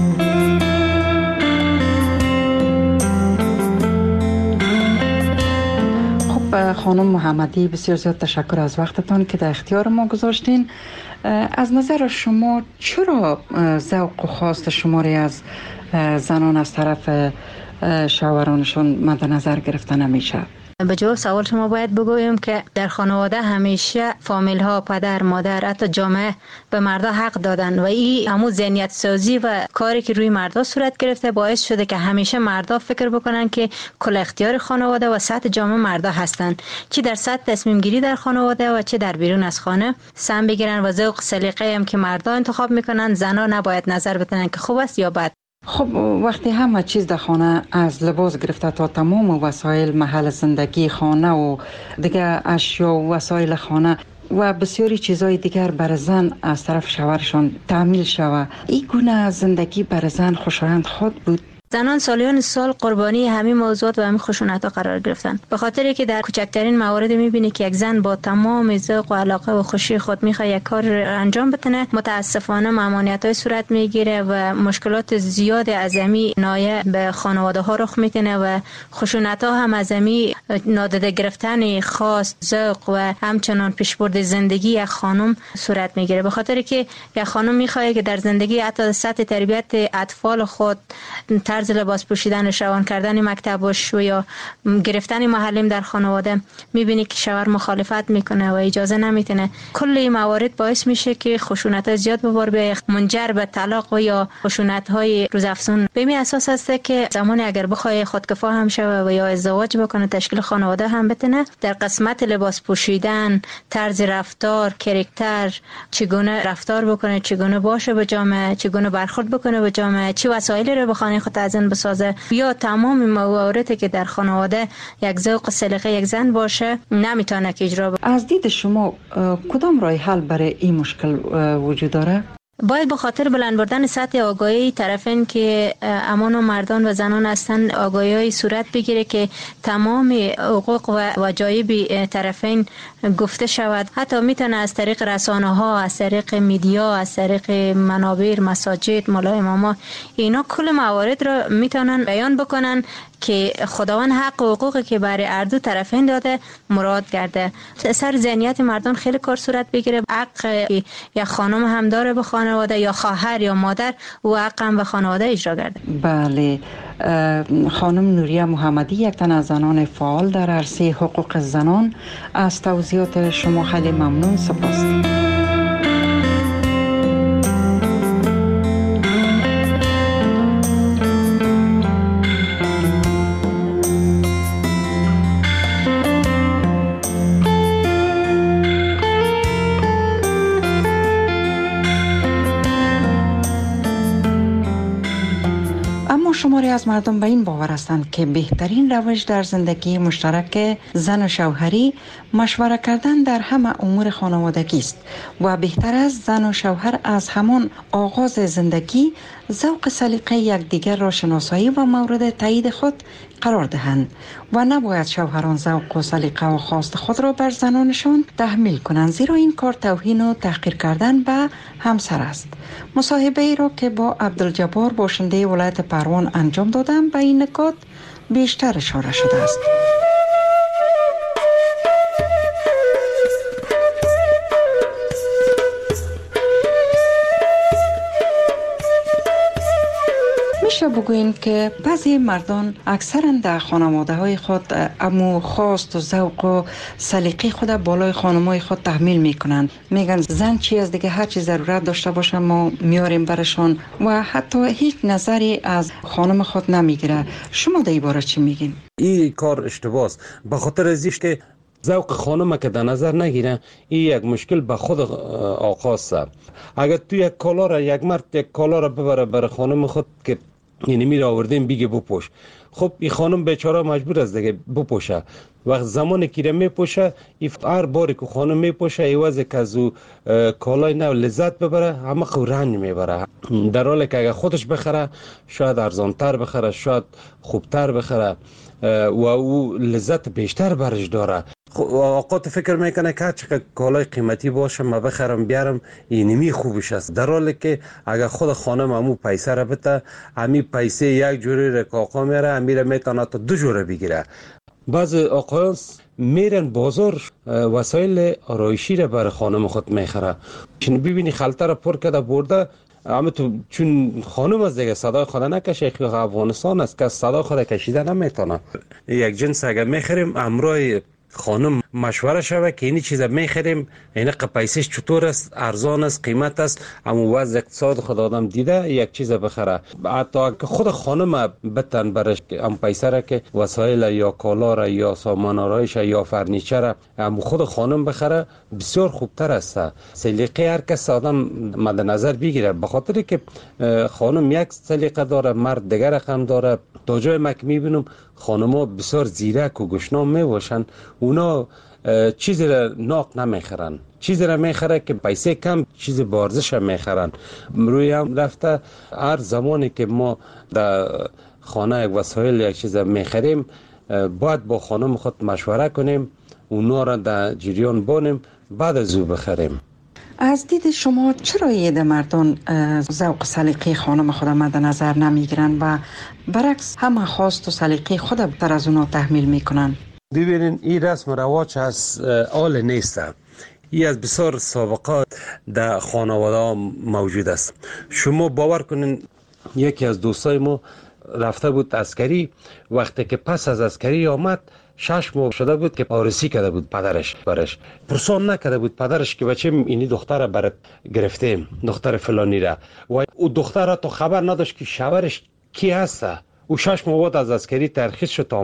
S25: خب خانم محمدی، بسیار زیاد تشکر از وقتتان که در اختیار ما گذاشتین. از نظر شما چرا ذوق و خواست شما را از زنان از طرف شوهرانشون مد نظر گرفته نمیشه؟
S2: به جواب سوال شما باید بگویم که در خانواده همیشه فامیل ها، پدر، مادر، حتی جامعه به مردا حق دادن و این همون ذهنیت سازی و کاری که روی مردا صورت گرفته باعث شده که همیشه مردا فکر بکنن که کل اختیار خانواده و سطح جامعه مردا هستن، چه در سطح تصمیم گیری در خانواده و چه در بیرون از خانه سم بگیرن و ذوق سلیقه هم که مردا انتخاب میکنن، زنا نباید نظر بدن که خوب است یا بد.
S25: خب وقتی همه چیز در خانه، از لباس گرفته تا تمام وسایل محل زندگی خانه و دیگه اشیا و وسایل خانه و بسیاری چیزهای دیگر بر زن از طرف شوهرشان تحمیل شود، این گونه زندگی بر زن خوشایند خود بود؟
S2: زنان سالیان سال قربانی همین موضوعات و همین خشونت‌ها قرار گرفتن، به خاطری که در کوچکترین موارد می‌بینی که یک زن با تمام ذوق و علاقه و خوشی خود می‌خواد یک کار انجام بده، متاسفانه ممانعت‌های صورت می‌گیره و مشکلات زیاد عظیمی نایه به خانواده‌ها رخ می‌کنه و خشونت‌ها هم عظیمی نادیده گرفتن خواست، ذوق و همچنان پیشبرد زندگی یک خانم صورت می‌گیره، به خاطری که یک خانم می‌خواد که در زندگی حتی سطح تربیت اطفال خود، طرز لباس پوشیدن، روان کردن مکتبش و یا گرفتن معلم در خانواده میبینی که شوهر مخالفت میکنه و اجازه نمیتونه. کل این موارد باعث میشه که خشونت زیاد به بار بیاد، منجر به طلاق و یا خشونت های روزافزون. به این اساس است که زمانی اگر بخواد خودکفا هم شوه و یا ازدواج بکنه، تشکیل خانواده هم بتونه، در قسمت لباس پوشیدن، طرز رفتار، کاراکتر، چگونه رفتار بکنه، چگونه باشه به جامعه، چگونه برخورد بکنه به جامعه، چه وسایلی رو به خانه خود
S23: از این بسازه یا تمام مواردی که در خانواده یک ذوق سلیقه یک زن باشه نمیتونه که اجرا بشه.
S25: از دید شما کدام راه حل برای این مشکل وجود داره؟
S23: باید به خاطر بلند بردن سطح آگاهی طرفین که امان و مردان و زنان هستند آگاهی صورت بگیره که تمام حقوق و وجایب طرفین گفته شود. حتی میتونه از طریق رسانه ها، از طریق میدیا، از طریق منابر، مساجد، مولای اماما، اینا کل موارد را میتونن بیان بکنن که خداوند حق و حقوقی که برای هر دو طرفین داده مراد کرده. سر ذهنیت مردان خیلی کار صورت بگیره. حق یا خانم هم داره به خانواده، یا خواهر یا مادر و حق هم به خانواده اجرا کرده.
S25: بله، خانم نوریه محمدی یک تن از زنان فعال در عرصه حقوق زنان، از توضیحات شما خیلی ممنون. سپاس. شماری از مردم به این باور هستند که بهترین روش در زندگی مشترک زن و شوهری مشوره کردن در همه امور خانوادگی است و بهتر است زن و شوهر از همان آغاز زندگی ذوق سلیقه یکدیگر را شناسایی و مورد تایید خود قرار دهند و نباید شوهران ذوق و سلیقه و خواست خود را بر زنانشان تحمیل کنند، زیرا این کار توهین و تحقیر کردن به همسر است. مصاحبه ای را که با عبدالجبار باشنده ولایت پروان انجام دادم به این نکات بیشتر اشاره شده است. میشه بگوییم که بعضی مردان اکثرا در خانواده های خود امو خواست و ذوق و سلیقه خود بالای خانمای خود تحمیل میکنند. میگن زن چی از دیگه، هر چی ضرورت داشته باشه ما میاریم برشان و حتی هیچ نظری از خانم خود نمیگیره. شما در این باره چی میگین؟
S10: این کار اشتباهه است، به خاطر ازیش که ذوق خانم که در نظر نگیره این یک مشکل به خود آقاست. اگر تو یک کالا را یک مرد یک کالا را ببره برای خانم خود که یعنی میره آوردیم بیگه بپوش، خب این خانم بیچاره مجبور است دیگه بپوشه. وقت زمانی که میپوشه هر باری که خانم میپوشه ایوازه که از او کالای نو لذت ببره همه خود رنج میبره، در حالی که اگر خودش بخره شاید ارزانتر بخره، شاید خوبتر بخره و او لذت بیشتر برش داره. آقا تو فکر میکنه که چقدر کالای قیمتی باشه ما بخرم بیارم اینمی خوبش است، در حالی که اگر خود خانم همو پیسه را بده همی پیسه یک جوری رکاقا میره همیره میتونه تا 2 جوره بگیره. بعض آقایان میرن بازار وسایل آرایشی را برای خانم خود میخره، چون ببینی خلطه را پر کرده برده، اما تو چون خانم از دیگه صدای خود نکشه، خیلی افغانستان است که صدای خود کشیده نمیتونه. یک جنس اگر میخریم امرای خانم مشوره شوه که اینی چیزا میخریم این پیسش چطور است، ارزان است، قیمت است، اما وضع اقتصاد خود آدم دیده یک چیز بخره. حتی که خود خانم بتن برش ام پیسه را که وسایل یا کالا را یا سامان آرایش یا فرنیچر اما خود خانم بخره بسیار خوبتر است. سلیقه هر کس آدم مد نظر بگیره، به خاطر که خانم یک سلیقه داره، مرد دیگر رقم داره. تا جای مک میبینم خانم‌ها بسیار زیرک و گشنام میباشن، اونا چیزی را ناق نمیخرن، چیزی را میخره که پیسه کم چیز بارزش هم میخرن. روی هم رفته هر زمانی که ما در خانه یک وسایل یک چیز میخریم باید با خانم خود مشوره کنیم، اونا را در جریان بانیم بعد از او بخریم.
S25: از دید شما چرا ایده مردان ذوق سلیقه خانم خود مد نظر نمیگیرن و برعکس همه خواست و سلیقه خود بیشتر از اونا تحمیل میکنن؟
S10: ببینین این رسم رواج از آل نیست، این از بسیار سابقات در خانواده ها موجود است. شما باور کنین یکی از دوستای ما رفته بود عسکری، وقتی که پس از عسکری آمد 6 ماه شده بود که آرسی کرده بود پدرش برش، پرسان نکرده بود پدرش که بچه اینی دختر برات گرفتیم، دختر فلانی را، و او دختر را تو خبر نداشت که شوهرش کی هست. او 6 ماه بعد از عسکری ترخیص شد آمد.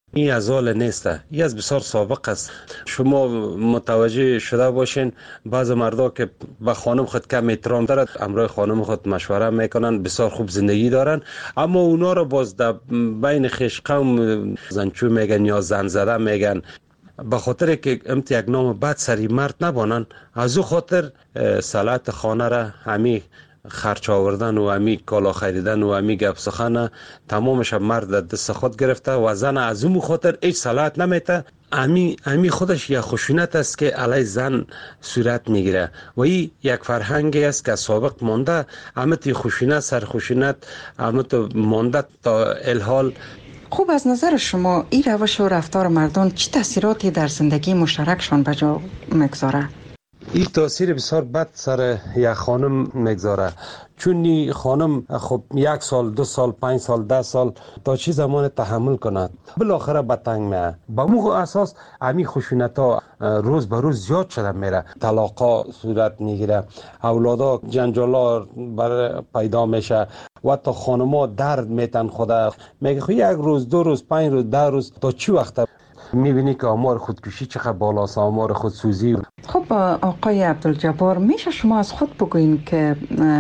S10: این از حال نیسته، این از بسیار سابق است. شما متوجه شده باشین بعض مردا که به خانم خود کم احترام دارد، امرای خانم خود مشوره میکنن، بسیار خوب زندگی دارن، اما اونا رو باز در بین خویش قوم زنچو میگن یا زن زده میگن. به خاطر که یک نام بد سری مرد نبانن، از او خاطر صلاحیت خانه را همی خرچ آوردن و همی کالا خریدن و همی گپ سخن تمامش مرد دست خود گرفته و زن از اون خاطر هیچ صلاحیت نمیته. امی خودش یک خشونت است که علی زن صورت میگیره و این یک فرهنگی است که سابق مانده. همت خشونت سر خشونت همت مانده تا الحال.
S25: خوب، از نظر شما این روش و رفتار مردان چه تاثیراتی در زندگی مشترکشان به جا میگذاره؟
S10: این تاثیر بسیار بد سر یک خانم میگذاره، چون خانم خب 1 سال 2 سال 5 سال 10 سال تا چه زمان تحمل کند، بالاخره به تنگ میه. با مو اساس امی خشونت ها روز به روز زیاد شده میره، طلاقا صورت میگیره، اولادا جنجالا پیدا میشه و تا خانما درد میتن خدا میگه خب 1 روز 2 روز 5 روز 10 روز تا چی وقت میبینی که آمار خودکشی چقدر بالاست، آمار خودسوزی.
S25: خب آقای عبدالجبار، میشه شما از خود بگوین که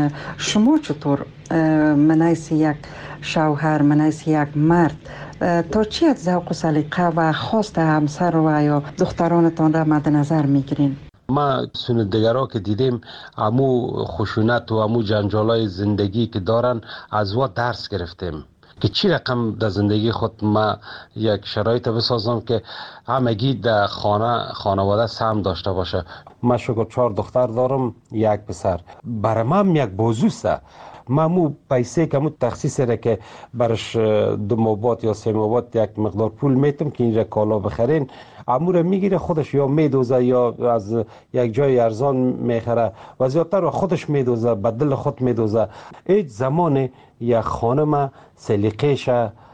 S25: شما چطور منیس یک شوهر، منیس یک مرد تا چی از ذوق و سلیقه و خواست همسر و یا دخترانتان را مد نظر میگیرین؟
S10: ما سندگرها که دیدیم امو خشونت و امو جنجالای زندگی که دارن از وا درس گرفتیم که چی رقم در زندگی خود ما یک شرایط بسازم که همگی در خانواده سهم داشته باشه. من شکر 4 دختر دارم، 1 پسر. برای من یک بازوسته. ما مو پیسه که مو تخصیص را که برش 2 مابات یا 3 مابات یک مقدار پول میتم که اینجا کالا بخرین، امور میگیره خودش یا میدوزه یا از یک جای ارزان میخره و زیادتر خودش میدوزه، به دل خود میدوزه. هیچ زمان یک خانم سلیقه‌ش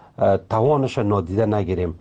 S10: توانش نادیده نگیریم.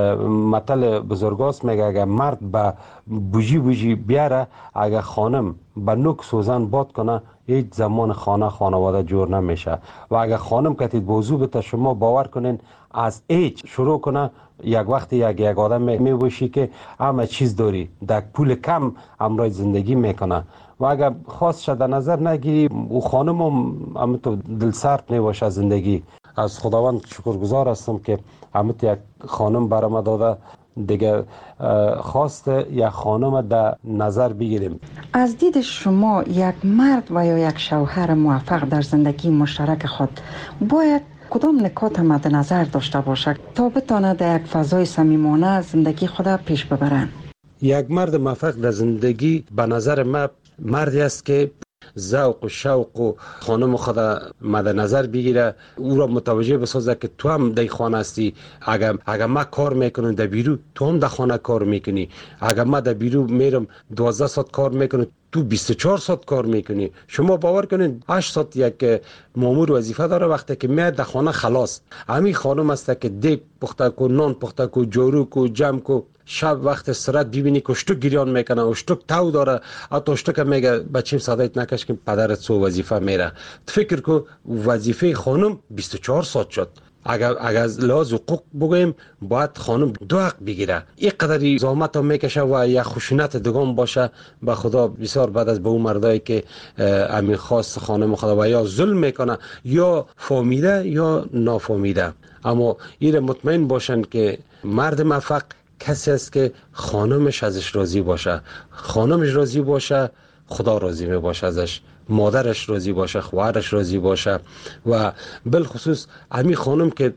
S10: مثل بزرگاست میگه اگر مرد به بوجی بیاره، اگر خانم به نوک سوزن باد کنه، هیچ زمان خانواده جور نمیشه. و اگر خانم کتید بوزو بته، شما باور کنین از هیچ شروع کنه، یک وقت یک آدم میبوشی که همه چیز داری، در پول کم امرای زندگی میکنه. و اگر خواست شد نظر نگیری، او خانم هم تو دل سرد میباشه زندگی. از خداوند شکرگزار هستم که همت یک خانم برام داده. دیگه خواست یک خانم در نظر بگیریم.
S25: از دید شما یک مرد و یا یک شوهر موفق در زندگی مشترک خود باید کدام نکات مد نظر داشته باشد تا بتانه در یک فضای صمیمانه زندگی خود پیش ببرند؟
S10: یک مرد موفق در زندگی به نظر من مردی است که ذوق و شوق و خانم خود مد نظر بگیره، او را متوجه بسازه که تو هم در خانه هستی. اگر ما کار میکنم در بیرو، تو هم در خانه کار میکنی. اگر ما در بیرو میرم 12 ساعت کار میکنم، تو 24 ساعت کار میکنی. شما باور کنین 8 ساعت یک مامور وظیفه داره، وقتی که میاد در خانه خلاص. همین خانم است که دیگ پخته کو، نان پخته کو، جارو کو، جمع کو. شب وقت استراحت ببینی که اشتک گریان میکنه، اشتک تو داره، حتی اشتک میگه بچیم صدایت نکش که پدرت سو وظیفه میره. فکر کو وظیفه خانم 24 ساعت شد. اگر از لحاظ حقوق بگویم باید خانم 2 حق بگیره. این قدری زحمت هم میکشه و یک خشونت دگان باشه. به خدا بسیار بعد از به اون مردایی که امی خواست خانم خدا و یا ظلم میکنه یا فهمیده یا نافهمیده. اما این مطمئن باشن که مرد موفق کسی است که خانمش ازش راضی باشه. خانمش راضی باشه، خدا راضی می باشه ازش. مادرش راضی باشه، خواهرش راضی باشه. و بالخصوص امی خانم که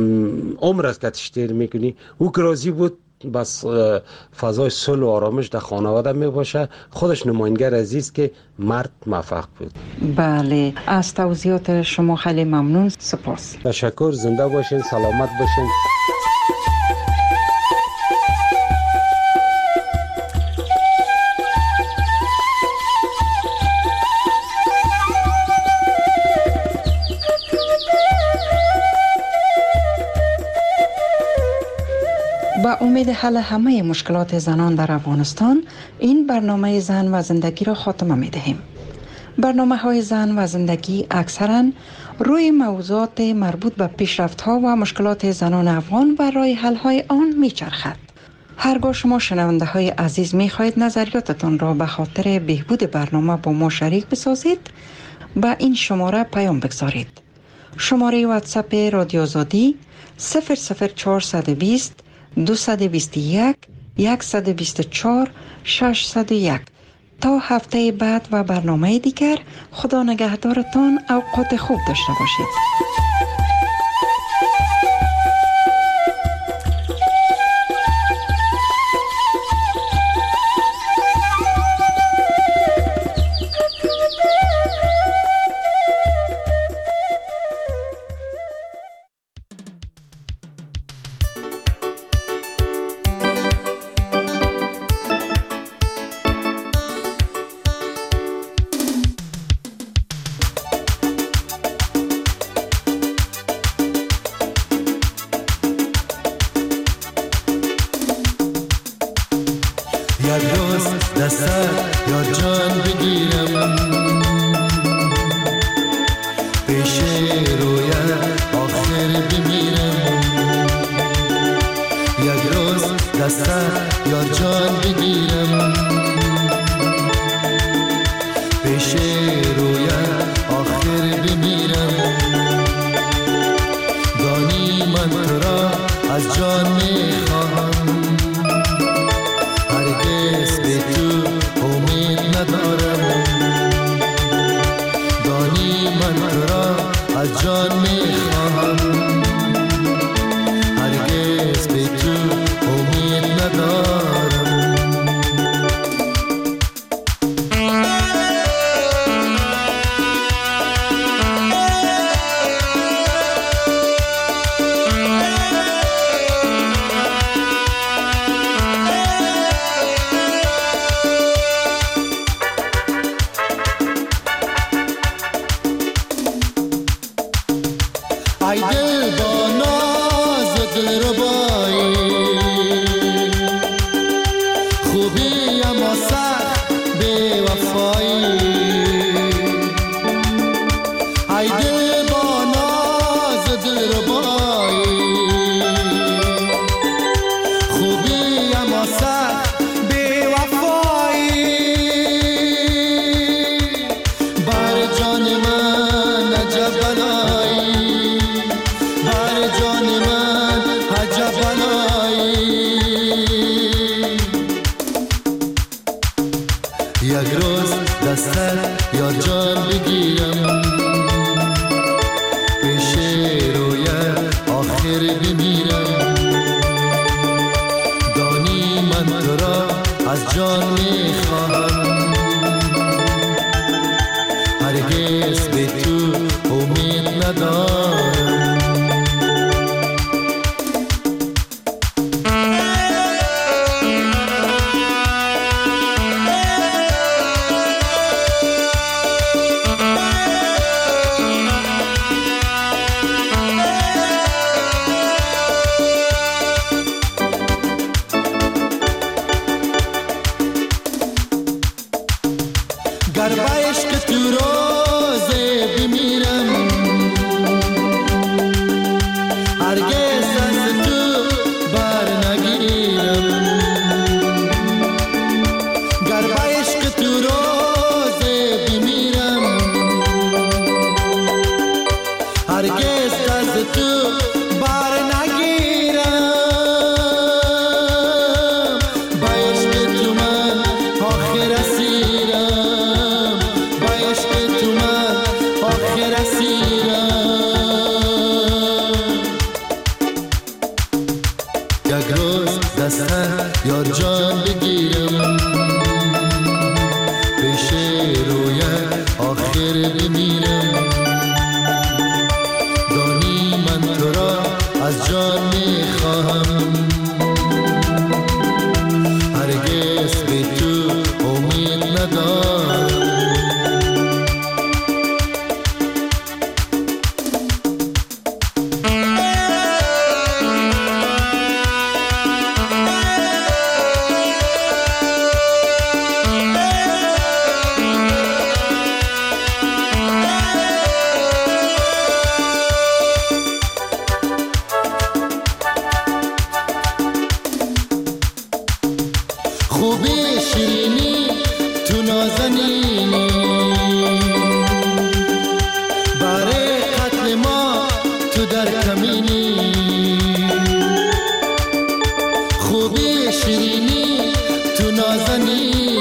S10: عمر است که تشتیر میکنی، او که راضی بود، بس فضای صلح و آرامش در خانواده می باشه. خودش نماینگر عزیز که مرد موفق بود.
S25: بله، از توضیحات شما خیلی ممنون. سپاس.
S10: تشکر. زنده باشین، سلامت باشین.
S25: با امید حل همه مشکلات زنان در افغانستان، این برنامه زن و زندگی را خاتمه می دهیم. برنامه‌های زن و زندگی اکثراً روی موضوعات مربوط به پیشرفت‌ها و مشکلات زنان افغان و راه حل‌های آن می‌چرخد. هرگاه شما شنونده های عزیز می خواهید نظریاتتان را به خاطر بهبود برنامه با ما شریک بسازید، به این شماره پیام بگذارید. شماره واتساپ رادیو آزادی 00420 221 124 601. تا هفته بعد و برنامه دیگر، خدا نگهدارتان. اوقات خوب داشته باشید.
S4: هرگز به تو امید نازنینی برای قتل ما تو در کمینی خوبی شیرینی تو نازنینی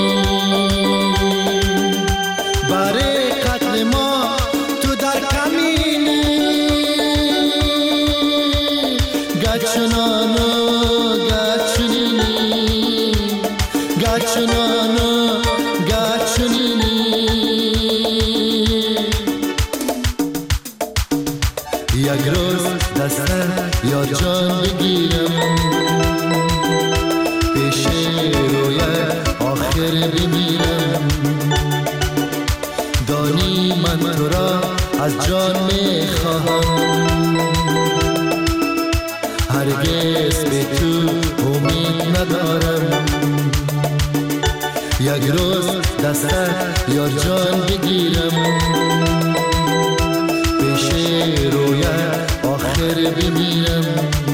S4: برای قتل ما تو در کمینی گچنانو گچنینی گچنانو گچنینی یک روز دستر یا جان بگیرم پیش رویت آخر بمیرم دانی من تو را از جان میخواهم هرگز به تو امید ندارم یک روز دستر یا جان بگیرم پیش رویت آخر بمیرم